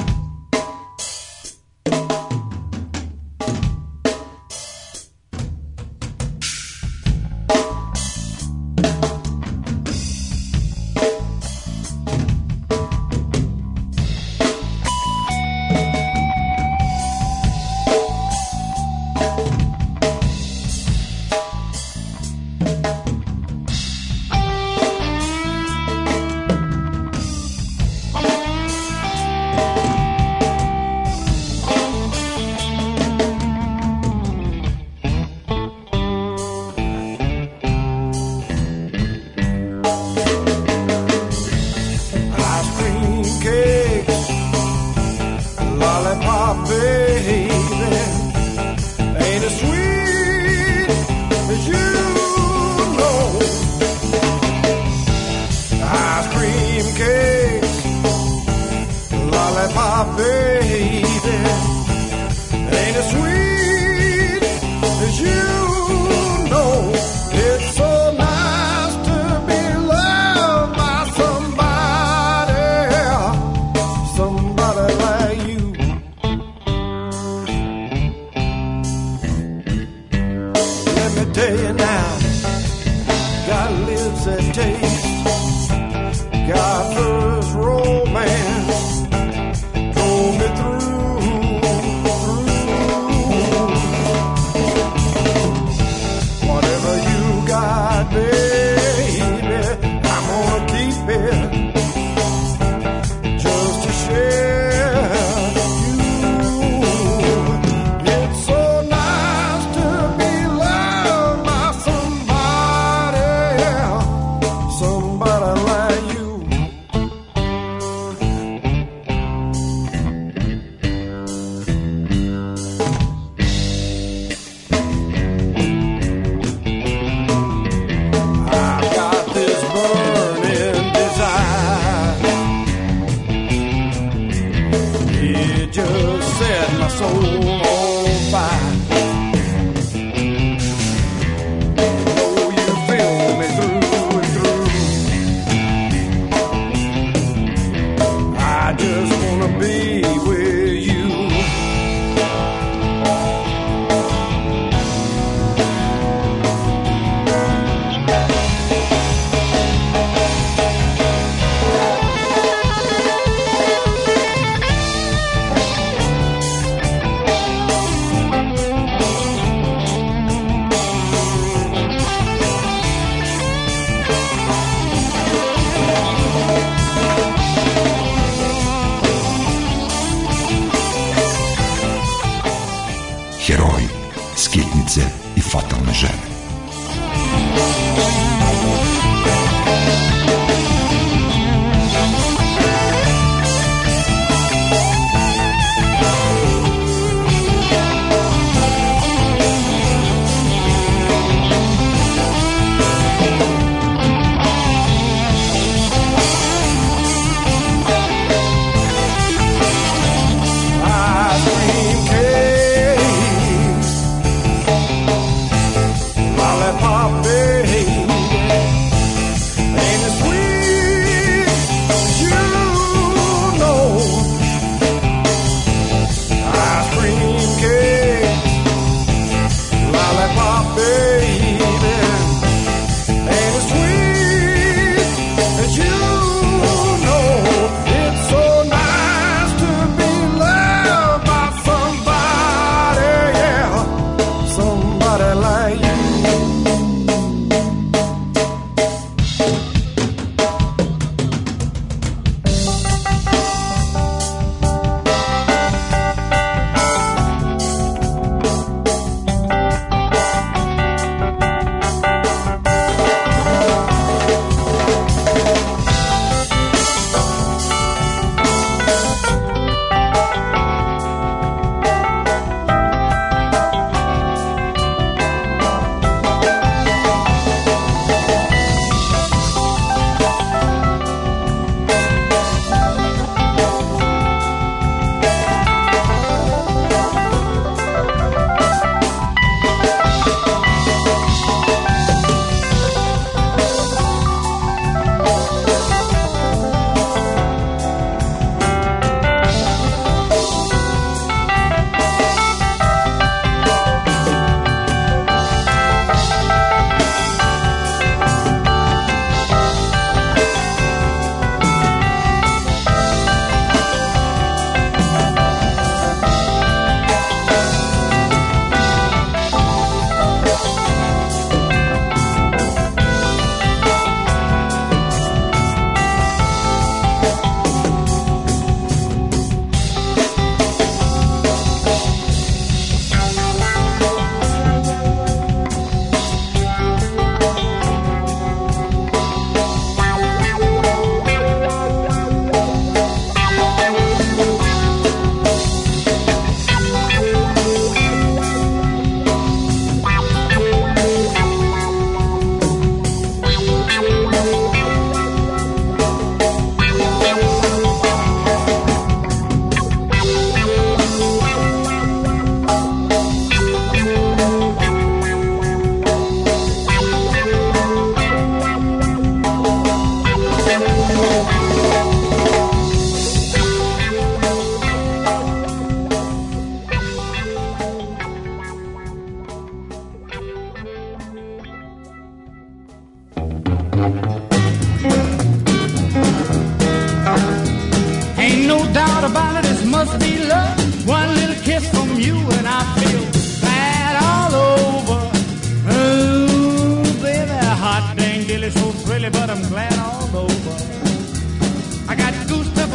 Heroji, skitnice i fatalne žene.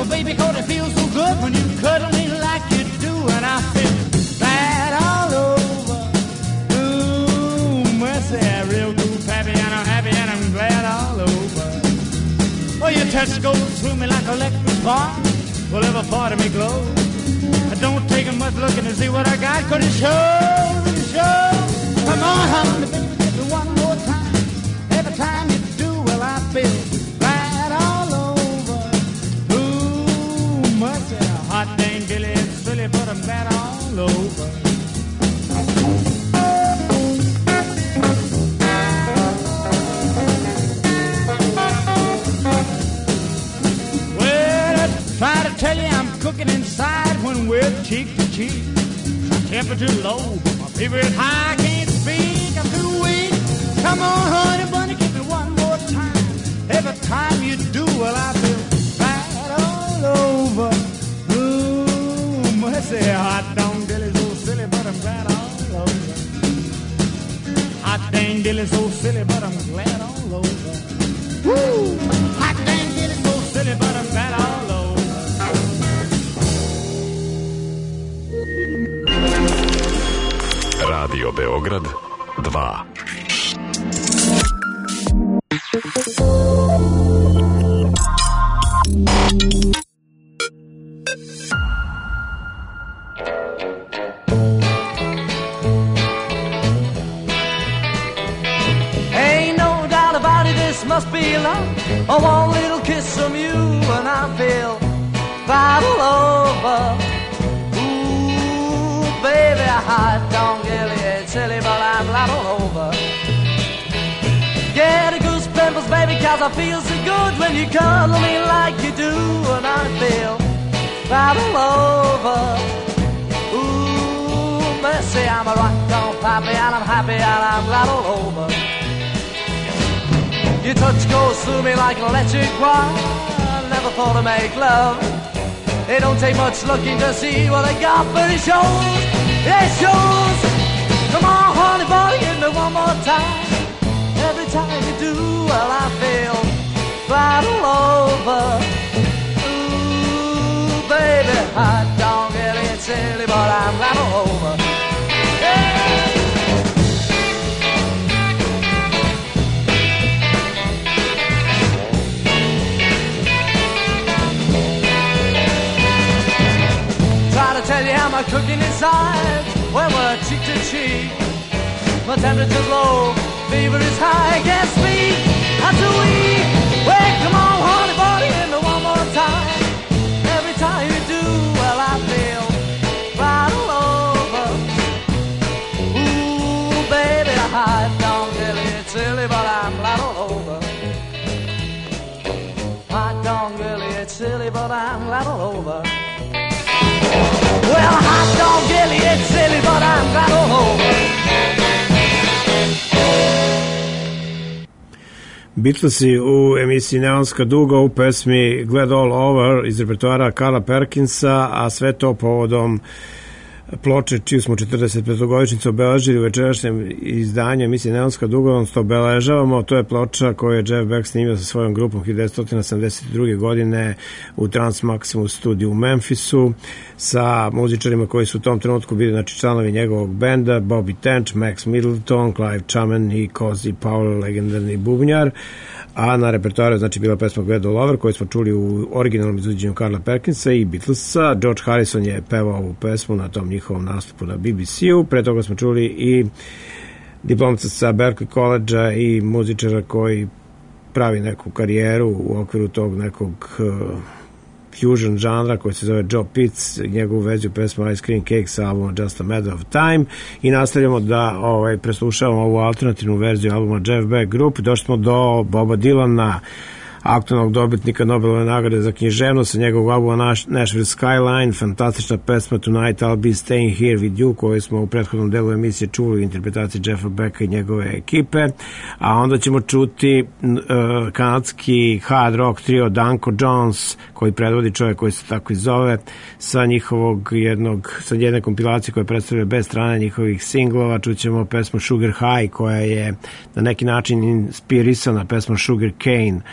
baby, 'cause it feels so good when you cuddle me like you do, and I feel bad all over. Ooh, mercy, real cool, happy, and I'm happy, and I'm glad all over. Oh, your touch goes through me like electric spark, will every part of me glow. I don't take much looking to see what I got, 'cause it shows, it shows. Come on, honey, baby, give me one more time. Every time you do, well, I feel bad all over. Ooh, mercy, hot dang Billy, it's silly, but I'm bad all over. Try to tell you I'm cooking inside when we're cheek to cheek. Temperature low, but my fever is high, I can't speak, I'm too weak. Come on, honey bunny, give me one more time. Every time you do, well, I feel bad all over. Ooh, mercy, hot dang Dilly, so silly, but I'm glad all over. Hot dang Dilly, so silly, but I'm glad all over. Woo! Hot dang Dilly, so silly, but I'm glad all over. Radio Beograd 2. Ain't no doubt about it, this must be love. A one little kiss from you and I feel right all over. Baby, hot dog, it's silly, but I'm right all over. Get a goose pimples, baby, 'cause I feel so good when you cuddle me like you do, and I feel right all over. Ooh, mercy, I'm a rock dog pappy, and I'm happy, and I'm right all over. Your touch goes through me like an electric wire. I never thought to make love. It don't take much looking to see what I got, but it shows, it shows. Come on, honey bunny, give me one more time. Every time you do, well, I feel right all over. Ooh, baby, I don't get it silly, but I'm right all over. Yeah. Try to tell you how my cooking inside when we're cheek to cheek. My temperature's low, fever is high, I can't speak, I'm too weak. Well, come on, honey bunny, give me one more time. Every time you do, well, I feel right all over. Ooh, baby, I don't get it silly, but I'm right all over. I don't really get silly, but I'm right all over. Well, hot dog, Gilly, it's silly, but I'm right all over. Beatlesi u emisiji Neonska duga u pesmi Glad All Over iz repertoara Carla Perkinsa, a sve to povodom ploče čiju smo 45-godišnjicu obeležili u večerašnjem izdanju emisije Neonska duga, odnosno obeležavamo. To je ploča koju je Jeff Beck snimio sa svojom grupom 1972. godine u Trans Maximus studiju u Memphisu sa muzičarima koji su u tom trenutku bili, znači, članovi njegovog benda, Bobby Tench, Max Middleton, Clive Chaman i Cozy Powell, legendarni bubnjar. A na repertoaru, znači, bila pesma Glad All Over koju smo čuli u originalnom izvođenju Carla Perkinsa i Beatlesa. George Harrison je pevao ovu pesmu na tom njihovom nastupu na BBC-u. Pre toga smo čuli i diplomca sa Berklee College-a i muzičara koji pravi neku karijeru u okviru tog nekog fusion žanra koji se zove Joe Pitts, njegovu verziju pesma Ice Cream Cake sa albuma Just a Matter of Time, i nastavljamo da preslušavamo ovu alternativnu verziju albuma Jeff Beck Group. Došli smo do Boba Dylana, aktualnog dobitnika Nobelove nagrade za književnost, sa njegovog albuma Nashville Skyline, fantastična pesma Tonight I'll Be Staying Here With You, koju smo u prethodnom delu emisije čuli u interpretaciji Jeffa Becka i njegove ekipe. A onda ćemo čuti kanadski hard rock trio Danko Jones, koji predvodi čovjek koji se tako i zove, sa jedne kompilacije koja predstavlja bez strane njihovih singlova. Čućemo pesmu Sugar High, koja je na neki način inspirisana pesmom Sugar Cane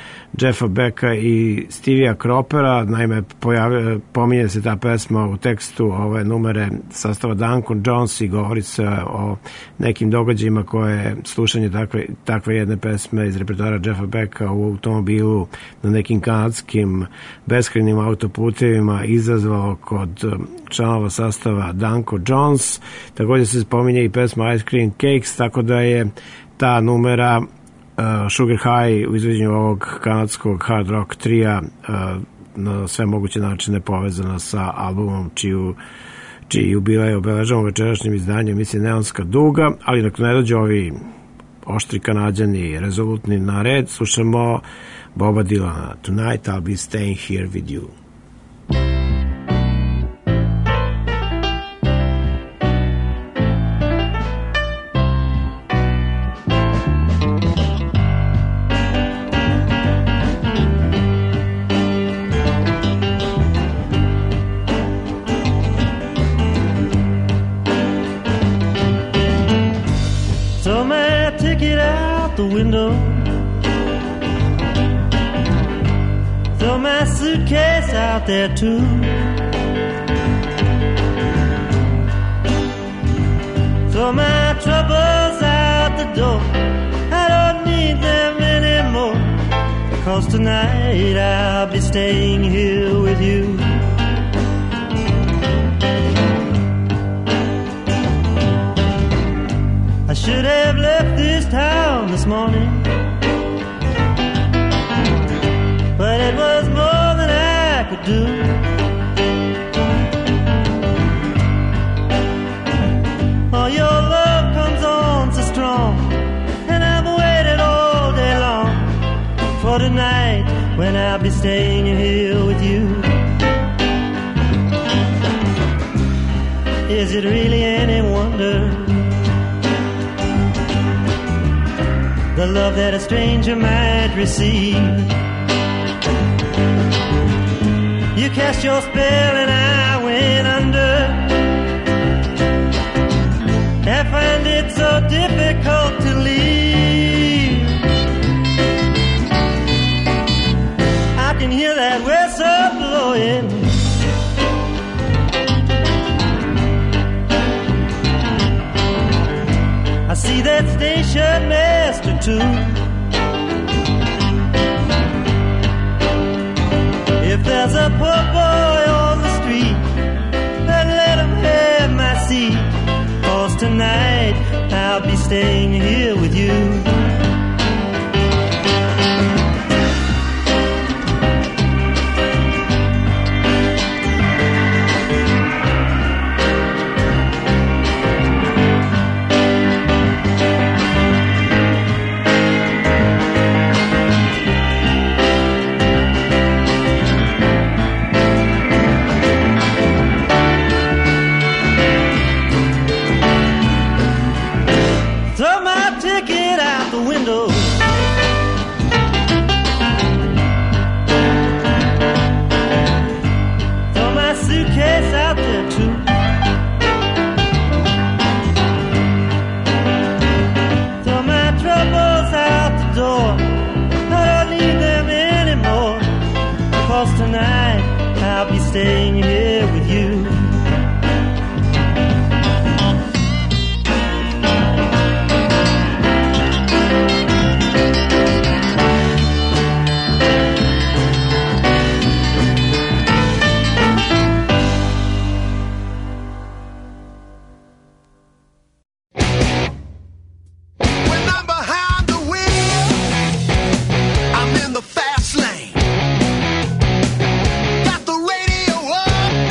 Jeffa Becka i Stevia Cropera. Naime, pominje se ta pesma u tekstu ove numere sastava Duncan Jones i govori se o nekim događajima koje slušanje takve jedne pesme iz repertoara Jeffa Becka u automobilu na nekim kanadskim beskrajnim autoputevima izazvalo kod članova sastava Duncan Jones. Također se spominje i pesma Ice Cream Cakes, tako da je ta numera Sugar High u izvođenju ovog kanadskog hard rock trija na sve moguće načine povezana sa albumom čiji jubilej obeležavamo večerašnjim izdanjem emisije Neonska duga, ali dok ne dođe ovi oštri Kanađani rezolutni na red, slušamo Boba Dylana. Tonight I'll be staying here with you. The window, throw my suitcase out there too. Throw my troubles out the door. I don't need them anymore, 'cause tonight I'll be staying here with you. I should have left this town this morning, but it was more than I could do. Oh, your love comes on so strong, and I've waited all day long for tonight when I'll be staying here with you. Is it really any wonder the love that a stranger might receive? You cast your spell and I went under. I find it so difficult to leave. I can hear that whistle blowing. I see that station master too. If there's a poor boy on the street, then let him have my seat, 'cause tonight I'll be staying here with you. Staying here with you. I'm in the fast lane. Got the radio up.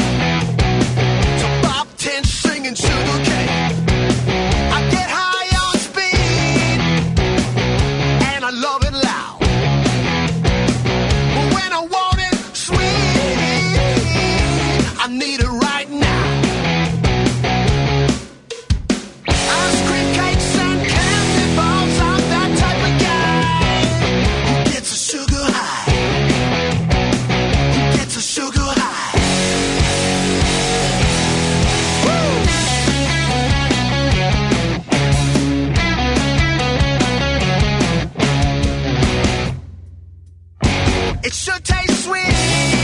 sure tastes sweet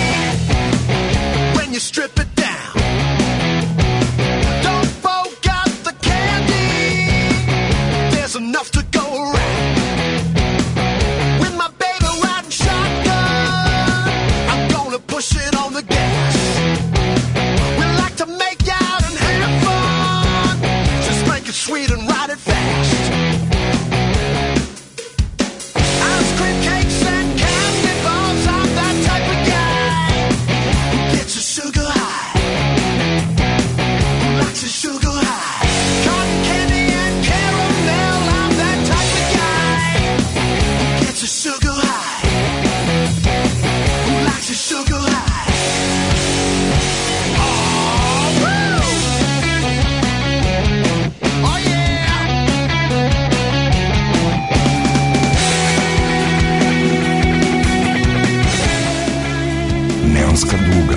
when you strip it down. Don't forget the candy, there's enough to go around. With my baby riding shotgun, I'm gonna push it on the gas. We like to make out and have fun, just make it sweet and ride it fast. Ice cream cakes and candy bars, I'm that type of guy who gets a sugar high, who likes a sugar high. Cotton candy and caramel, I'm that type of guy who gets a sugar high, who likes a sugar high. Oh, woo! Oh, yeah! Neonska duga.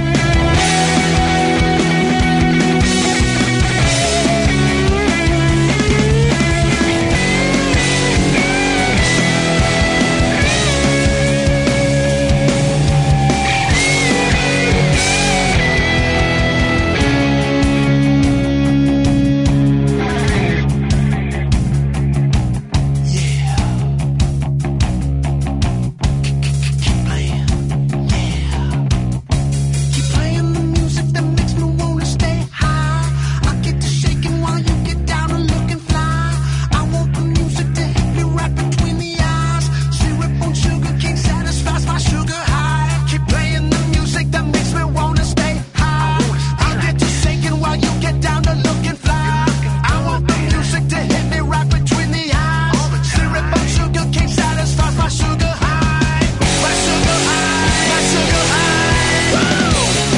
Keep playing the music that makes me wanna stay high. I get to shaking while you get down and looking fly. I want the music to hit me right between the eyes. Syrup on sugar cane satisfies my sugar high. Keep playing the music that makes me wanna stay high. I get to shaking while you get down and looking fly. I want the music to hit me right between the eyes. Syrup on sugar cane satisfies my sugar high. My sugar high. My sugar high. Woo!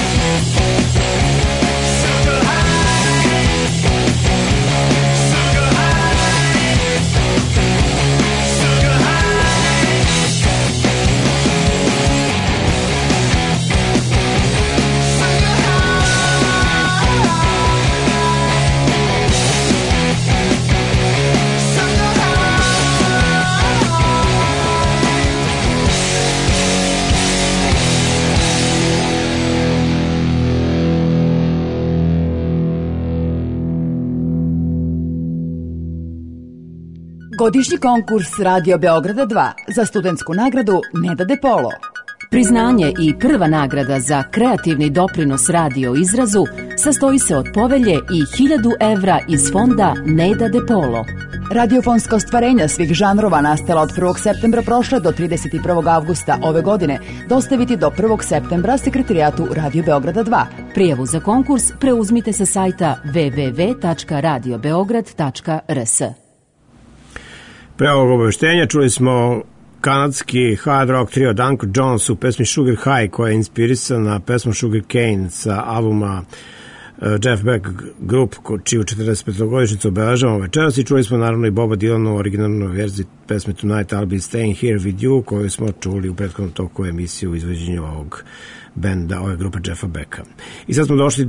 Sugar high, sugar high, sugar Godišnji konkurs Radio Beograda 2 za studentsku nagradu Neda De Polo. Priznanje i prva nagrada za kreativni doprinos radio izrazu sastoji se od povelje i 1000 evra iz fonda Neda De Polo. Radiofonska ostvarenja svih žanrova nastala od 1. septembra prošle do 31. avgusta ove godine dostaviti do 1. septembra Sekretarijatu Radio Beograda 2. Prijavu za konkurs preuzmite sa sajta www.radiobeograd.rs. Pre ovog obaveštenja čuli smo kanadski hard rock trio Danko Jones u pesmi Sugar High, koja je inspirisana pesmom Sugar Cane sa albuma Jeff Beck Group, čiju 45-godišnjicu obeležavamo večeras, i čuli smo naravno i Boba Dylanu u originalnoj verziji pesme Tonight I'll Be Staying Here With You, koju smo čuli u prethodnom toku emisije u izvođenju ovog benda, ove grupe Jeffa Becka. I sad smo došli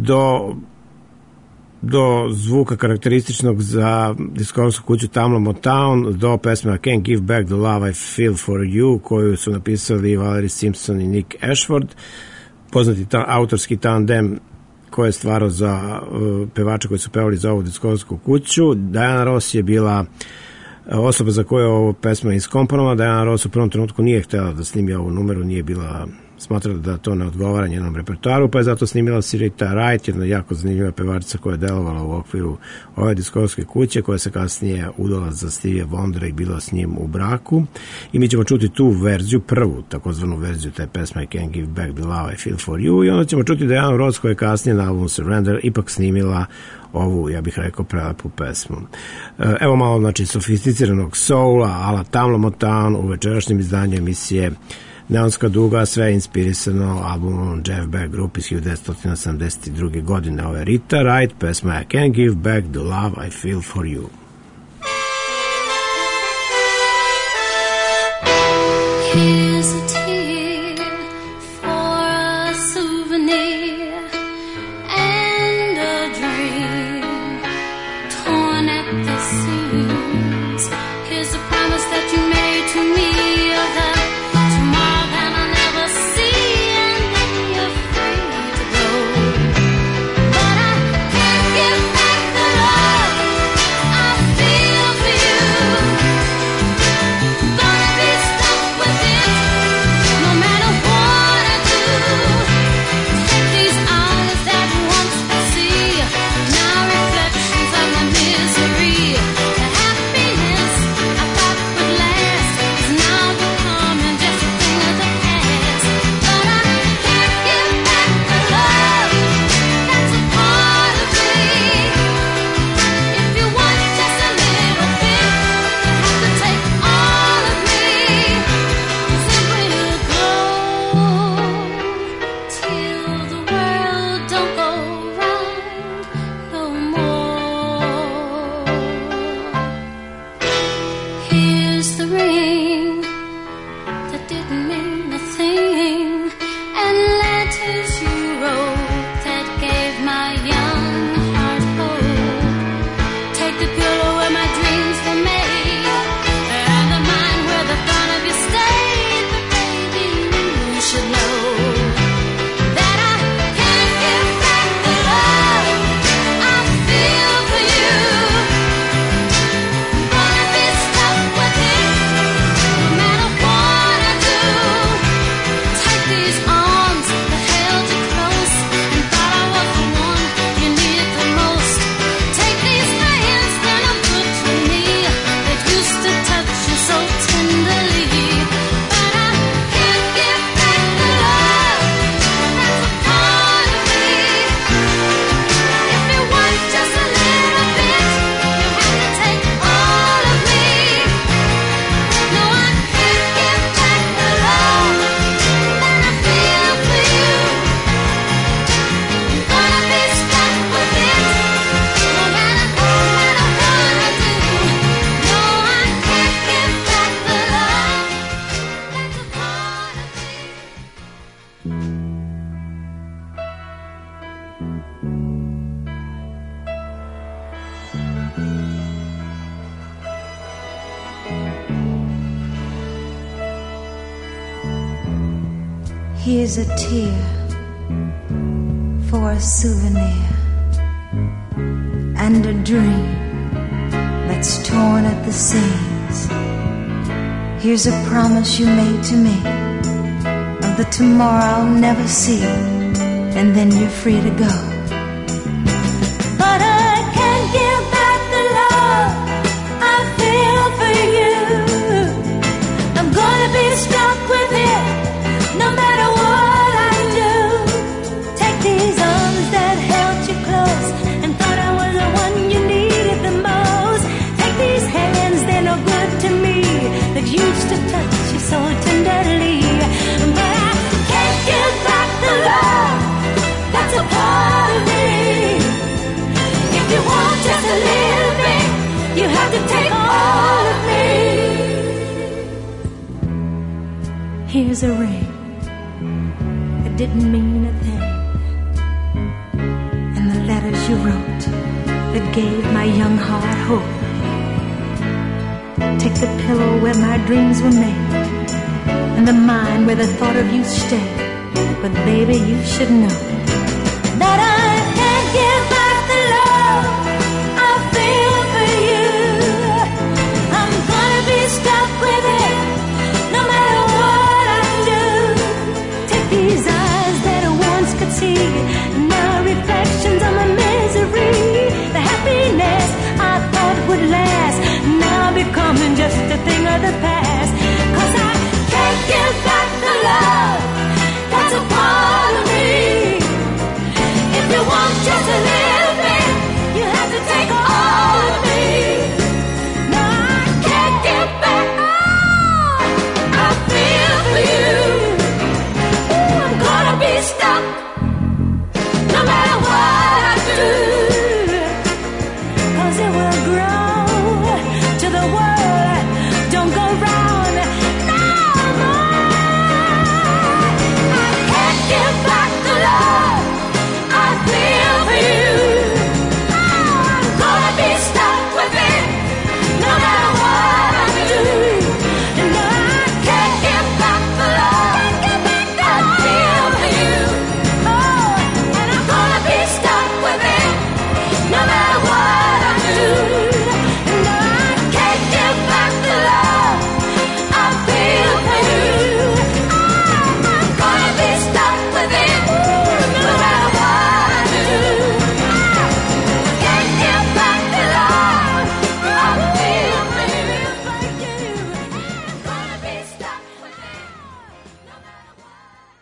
do zvuka karakterističnog za diskografsku kuću Tamla Motown, do pesme I Can't Give Back the Love I Feel For You, koju su napisali Valerie Simpson i Nick Ashford, poznati autorski tandem koji je stvarao za pevače koji su pevali za ovu diskografsku kuću. Diana Ross je bila osoba za koju je ovo pesma iskomponovana. Diana Ross u prvom trenutku nije htjela da snimi ovu numeru, nije bila smatrala da to ne odgovara njenom repertoaru, pa je zato snimila Sirita Wright, jedna jako zanimljiva pevačica koja je delovala u okviru ove diskografske kuće, koja se kasnije udala za Stevie Wondera i bila s njim u braku. I mi ćemo čuti tu verziju, prvu takozvanu verziju te pesme I Can't Give Back the Love I Feel For You, i onda ćemo čuti da Diana Ross, koja je kasnije na albumu Surrender ipak snimila ovu, ja bih rekao, prelepu pesmu. Evo malo, znači, sofisticiranog soula, ala Tamla Motown u večerašnjem izdanju emisije Neonska duga, sve inspirisano albumom Jeff Beck Group iz 1972. godine. Ovo je Rita Wright, pesma I Can't Give Back the Love I Feel For You. Here's a tear for a souvenir and a dream torn at the seams. Here's a promise that you made to me of the tomorrow that I'll never Here's a tear for a souvenir, and a dream that's torn at the seams. Here's a promise you made to me of the tomorrow I'll never see, and then you're free to go. But I can't give back the love I feel for you. I'm gonna be stuck with it no matter what I do. Take these arms that held you close and thought I was the one you needed the most. Take these hands, they're no good to me, that used to touch you so tenderly. But I can't give back the love that's a part of me. If you want just a little bit, you have to take all of me. Here's a ring that didn't mean a thing, and the letters you wrote that gave my young heart hope. Take the pillow where my dreams were made, and the mind where the thought of you stayed. But baby, you should know that I can't give back the love I feel for you. I'm gonna be stuck with it no matter what I do. Take these eyes that I once could see, now reflections of my misery. The happiness I thought would last, now becoming just a thing of the past. 'Cause I can't give back the love that's a part of me. If you want just a little bit, you have to take all of me. No, I can't give back all I feel for you. Ooh, I'm gonna be stuck no matter what I do. 'Cause it will grow to the world, don't go round no more. I can't give back the love I feel for you. Oh, I'm gonna be stuck with it no matter what I do. No, I can't give back the love I feel for you. Oh, and I'm gonna be stuck with it no matter what I do. No, I can't give back the love I feel for you. Oh, I'm gonna be stuck with it no matter what I do. Can't give back the love I feel for you. Gonna be stuck with it no matter what.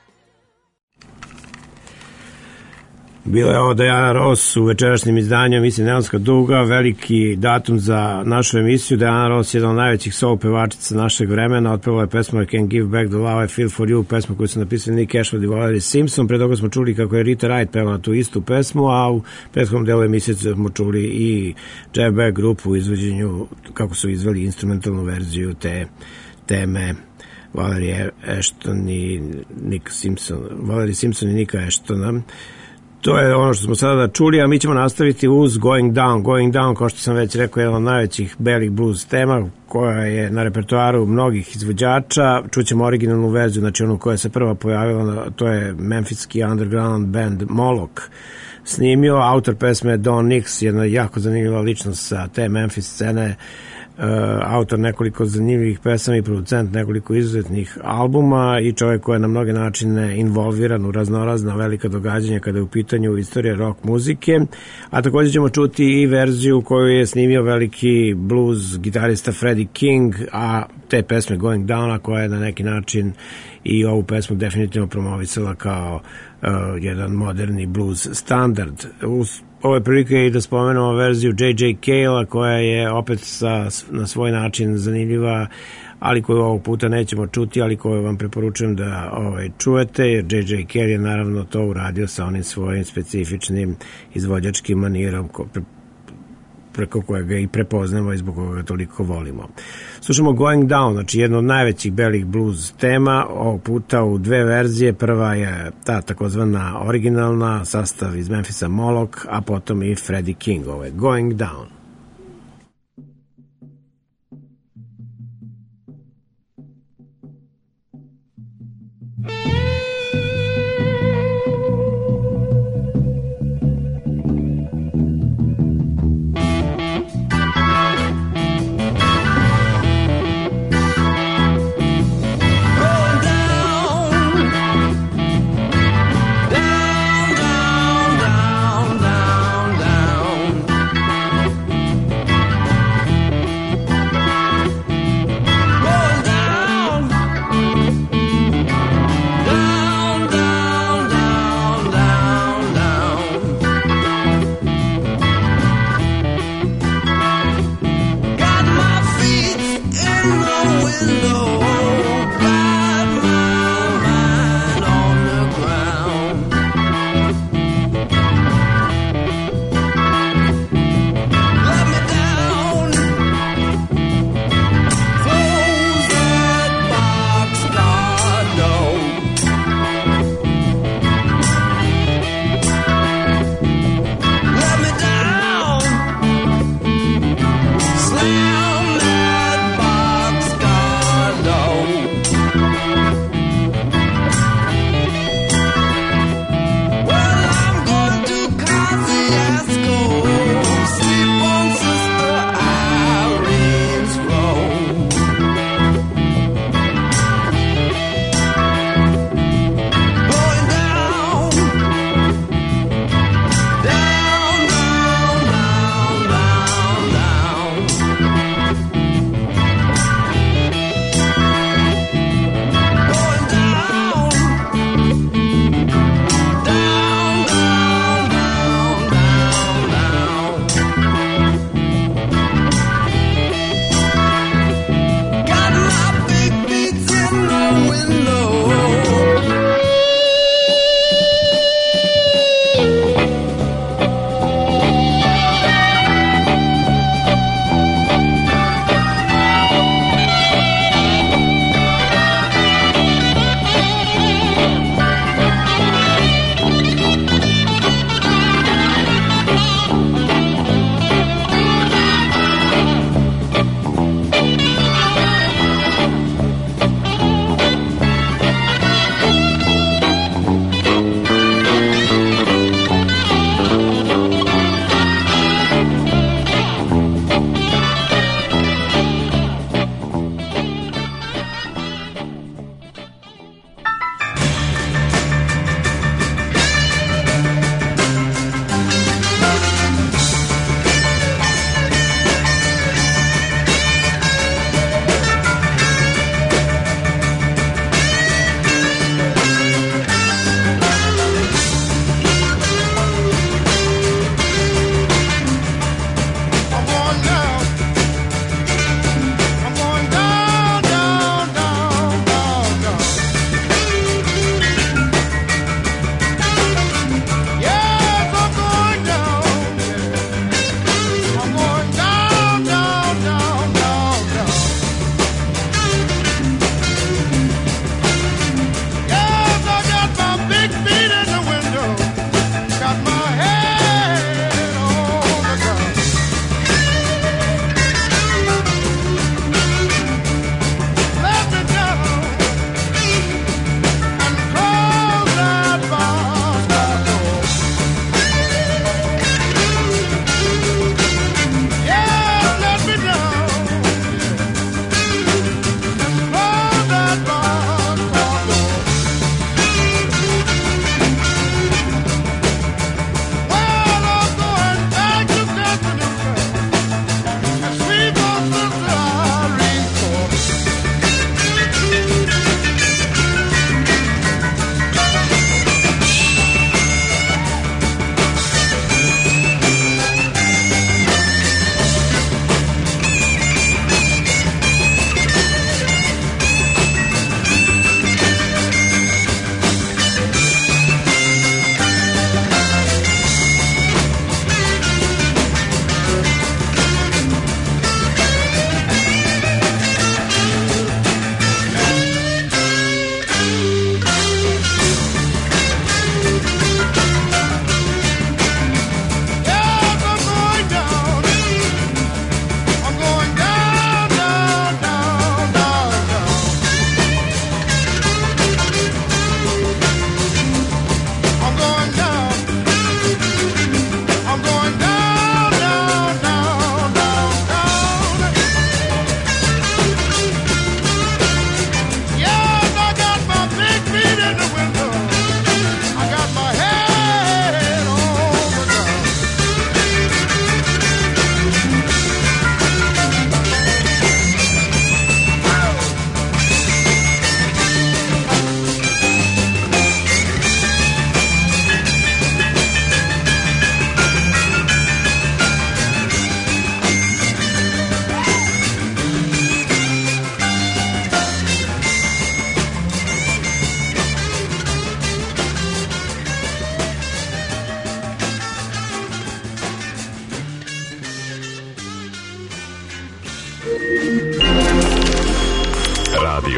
Bila je ovo Diana Ross u večerašnjem izdanju emisije Neonska duga, veliki datum za našu emisiju. Diana Ross je jedna od najvećih soul pevačica našeg vremena, otpevala je pesmu I Can't Give Back the Love I Feel For You, pesmu koju su napisali Nick Ashford i Valerie Simpson. Pre toga smo čuli kako je Rita Wright pevala tu istu pesmu, a u prethodnom delu emisije smo čuli i Jeff Beck grupu u izvođenju, kako su izveli instrumentalnu verziju te teme Valerie Ashton i Nick Simpson, Valerie Simpson i Nicka Ashtona. To je ono što smo sada čuli, a mi ćemo nastaviti uz Going Down. Going Down, kao što sam već rekao, je jedan od najvećih belih blues tema koja je na repertoaru mnogih izvođača. Čućemo originalnu verziju, znači onu koja se prva pojavila, to je memfiski underground band Moloch snimio. Autor pesme je Don Nix, jedna jako zanimljiva ličnost sa te Memphis scene, autor nekoliko zanimljivih pesama i producent nekoliko izuzetnih albuma i čovjek koji je na mnoge načine involviran u raznorazna velika događanja kada je u pitanju istorija rock muzike, a također ćemo čuti i verziju koju je snimio veliki blues gitarista Freddie King, a te pesme Going Down, koja je na neki način i ovu pesmu definitivno promovisala kao jedan moderni blues standard. Ovo je prilike i da spomenemo verziju J.J. Cale-a koja je opet na svoj način zanimljiva, ali koju ovog puta nećemo čuti, ali koju vam preporučujem da čujete, jer J.J. Cale je naravno to uradio sa onim svojim specifičnim izvođačkim manirom preko kojega i prepoznamo i zbog koga ga toliko volimo. Slušamo Going Down, znači jedno od najvećih belih blues tema, ovog puta u dve verzije. Prva je ta takozvana originalna, sastav iz Memphisa Moloch, a potom i Freddie King. Ovo je Going Down.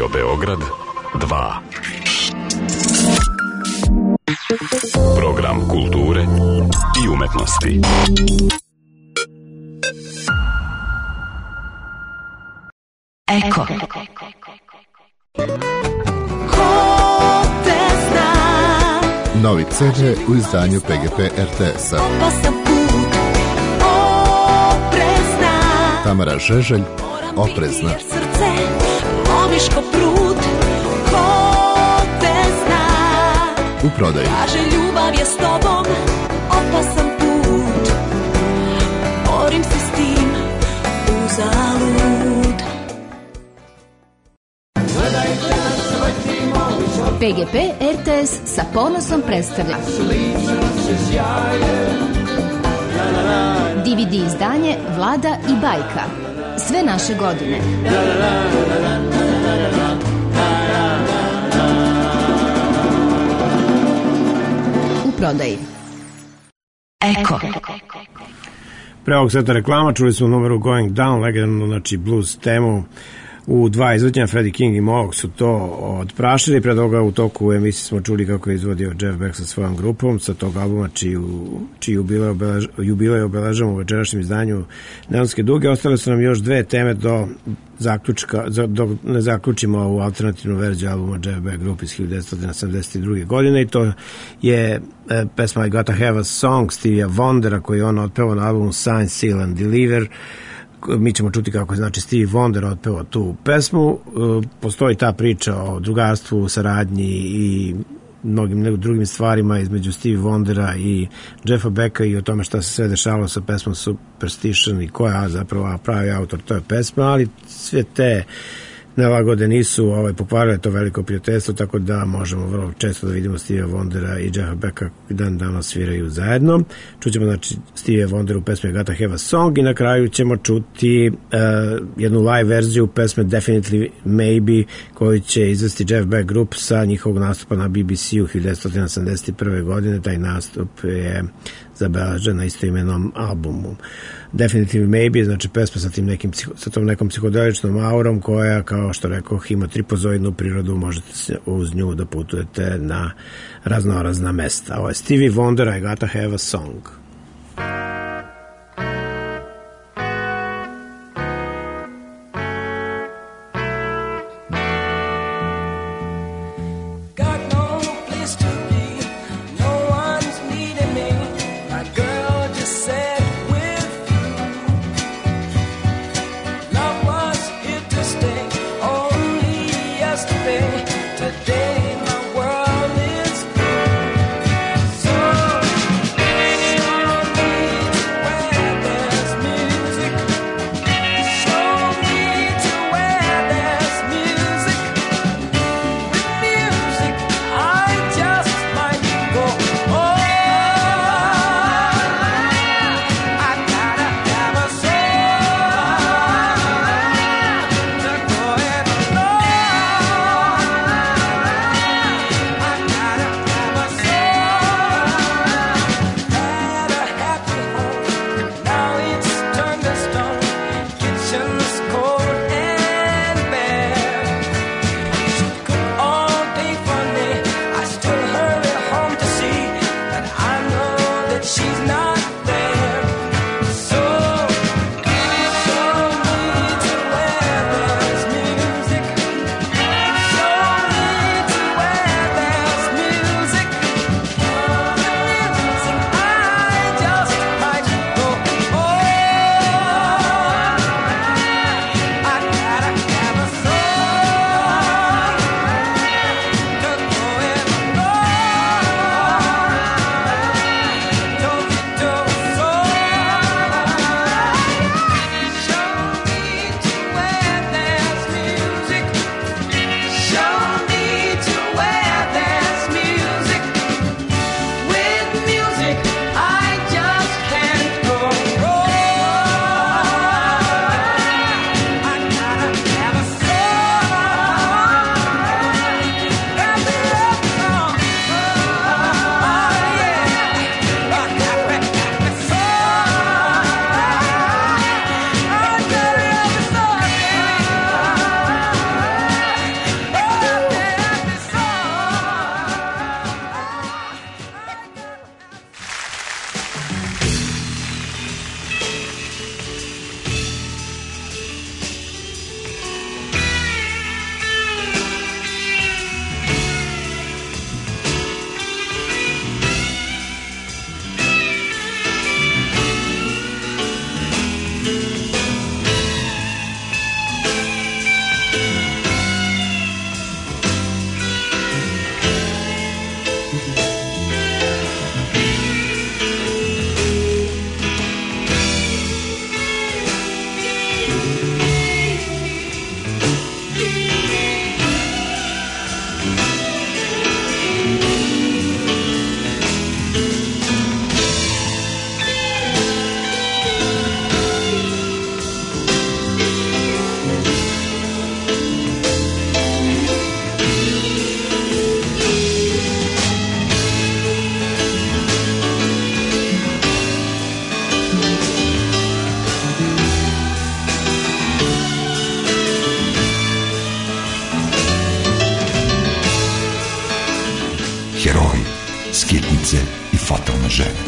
Radio Beograd 2. Program kulture i umetnosti. Eko. Novi CD u izdanju PGP RTS-a. Tamara Žeželj, Oprezna. Srce, lomiš ko prut, ko te zna. U prodaju. Kaže ljubav je s tobom, opasan put. Borim se s tim, uzalud. PGP RTS sa ponosom predstavlja DVD izdanje Vlada i Bajka. Sve naše godine. U prodaji. Eko. Pre ovog seta reklama čuli smo numeru Going Down, legendarnu, znači blues temu u dva izvođenja. Freddie King i Mohawk su to odprašili. Pre toga u toku emisije smo čuli kako je izvodio Jeff Beck sa svojom grupom, sa tog albuma čiji jubilej obeležavamo u večerašnjem izdanju Neonske duge. Ostale su nam još dve teme do zaključka, dok ne zaključimo ovu alternativnu verziju albuma Jeff Beck Group iz 1972. godine, i to je pesma I Gotta Have a Song Stevie Wondera, koji je on otpevao na albumu Sign, Seal and Deliver. Mi ćemo čuti kako je, znači, Stevie Wonder otpevao tu pesmu. Postoji ta priča o drugarstvu, saradnji i mnogim drugim stvarima između Stevie Wondera i Jeffa Becka i o tome šta se sve dešavalo sa pesmom Superstition i ko je zapravo pravi autor toj pesme, ali sve te nelagode nisu pokvarile to veliko prijateljstvo, tako da možemo vrlo često da vidimo Stevie Wondera i Jeffa Becka dan danas sviraju zajedno. Čućemo, znači, Stevie Wonder u pesmi I Gotta Have a Song i na kraju ćemo čuti jednu live verziju pesme Definitely Maybe koju će izvesti Jeff Beck Group sa njihovog nastupa na BBC-u 1971. godine. Taj nastup je zabeležen na istoimenom albumu. Definitivno Maybe, znači pesma sa tom nekom psihodeličnom aurom koja, kao što rekoh, ima tripozoidnu prirodu, možete se uz nju da putujete na raznorazna mesta. Ovo je Stevie Wonder, I Gotta Have a Song. Today my world is blue. So Heroji, skitnice i fatalne žene.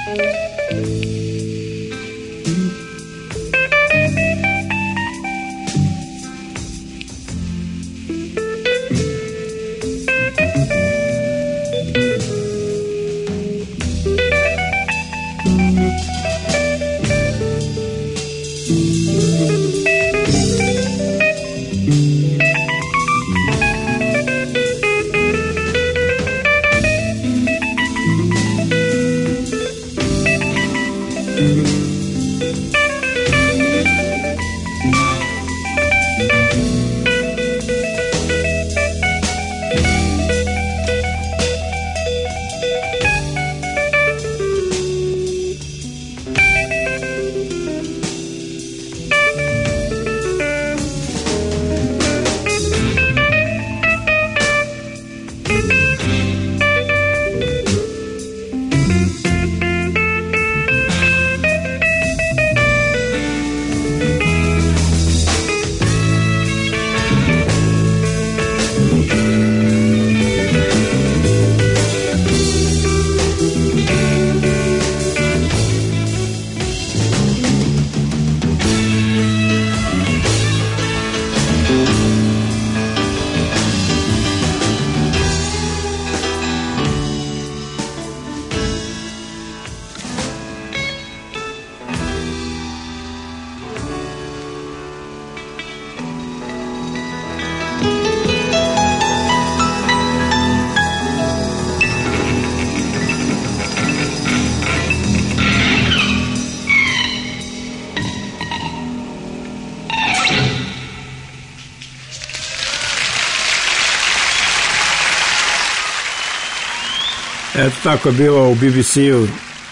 Eto, tako je bilo u BBC-u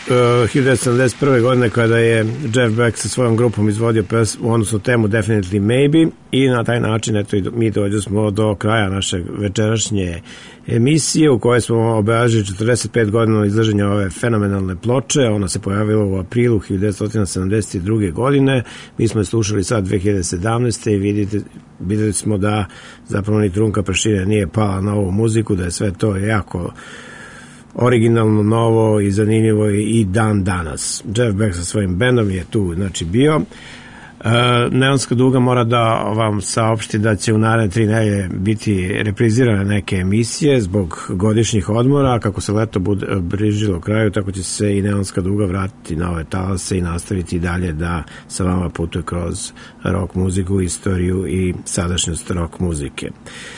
1971. godine kada je Jeff Beck sa svojom grupom izvodio odnosno temu Definitely Maybe i na taj način eto, mi dođe smo do kraja naše večerašnje emisije u kojoj smo obeležili 45 godina izlaženja ove fenomenalne ploče. Ona se pojavila u aprilu 1972. godine. Mi smo je slušali sad 2017. i videli smo da zapravo ni trunka prašine nije pala na ovu muziku, da je sve to jako originalno, novo i zanimljivo i dan danas. Jeff Beck sa svojim bendom je tu znači bio. Neonska duga mora da vam saopšti da će u naredne 3 nedelje biti reprizirane neke emisije zbog godišnjih odmora. Kako se leto bude bližilo kraju, tako će se i Neonska duga vratiti na ove talase i nastaviti dalje da sa vama putuje kroz rock muziku, istoriju i sadašnjost rock muzike.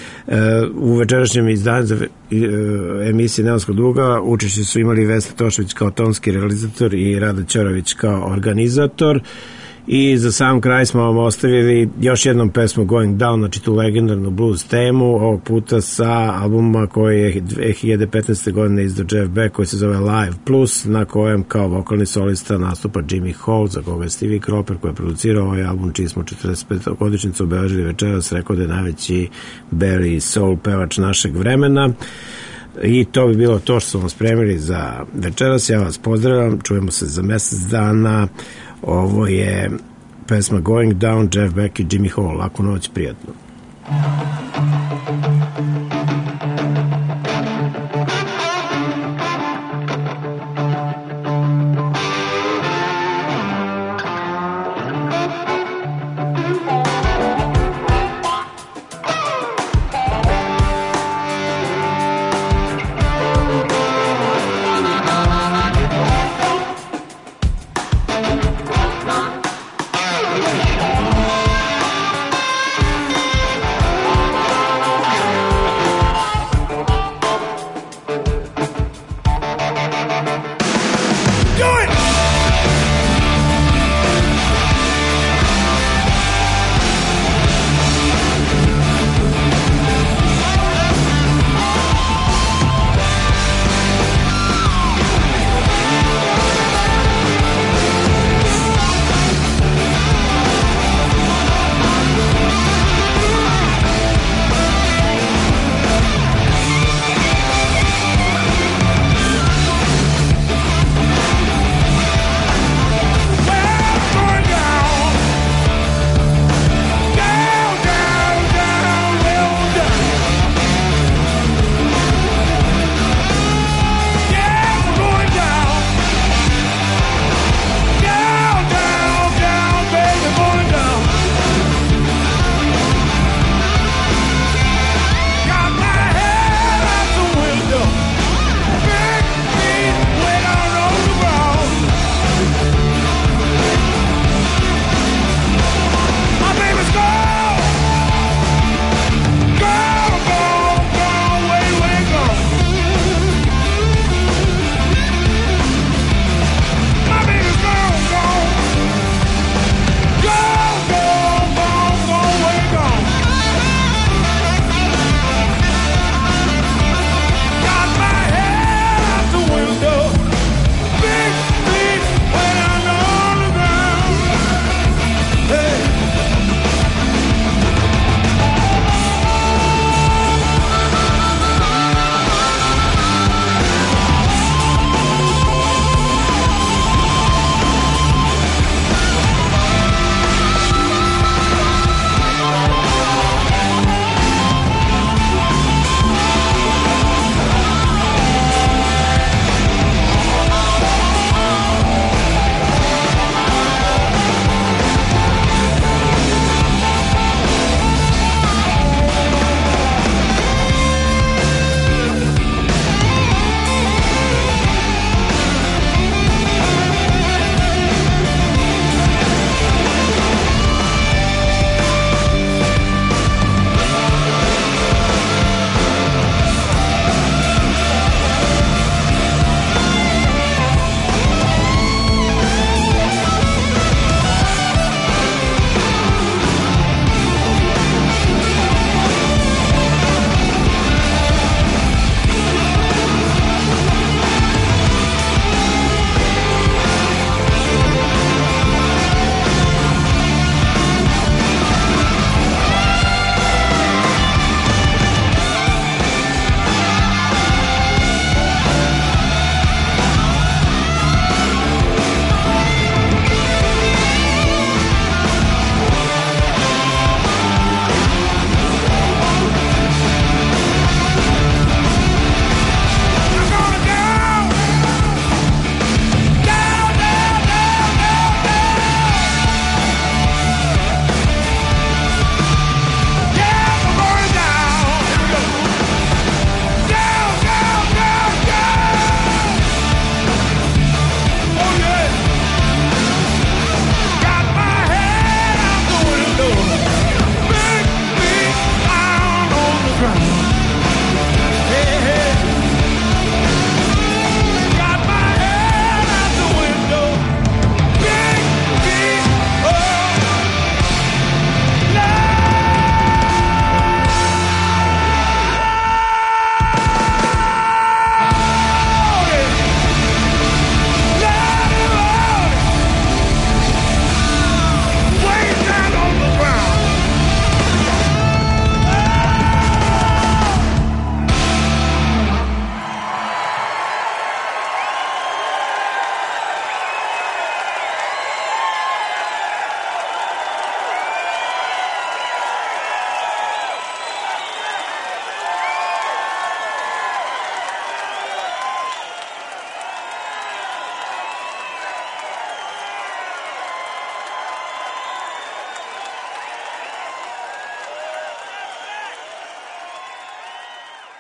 U večerašnjem izdanju za emisije Neonskog duga učešće su imali Vesna Tošović kao tonski realizator i Rada Ćorović kao organizator. I za sam kraj smo vam ostavili još jednom pesmu Going Down, znači tu legendarnu blues temu, ovog puta sa albuma koji je 2015. godine izdao Jeff Beck, koji se zove Live Plus, na kojem kao vokalni solista nastupa Jimmy Hall, za koga je Stevie Cropper koji je producirao ovaj album, čiji smo 45. godišnjicu obeležili večeras, rekao da je najveći belly soul pevač našeg vremena. I to bi bilo to što smo vam spremili za večeras. Ja vas pozdravljam, čujemo se za mesec dana. Ovo je pesma Going Down, Jeff Beck i Jimmy Hall. Laku noć, prijatno.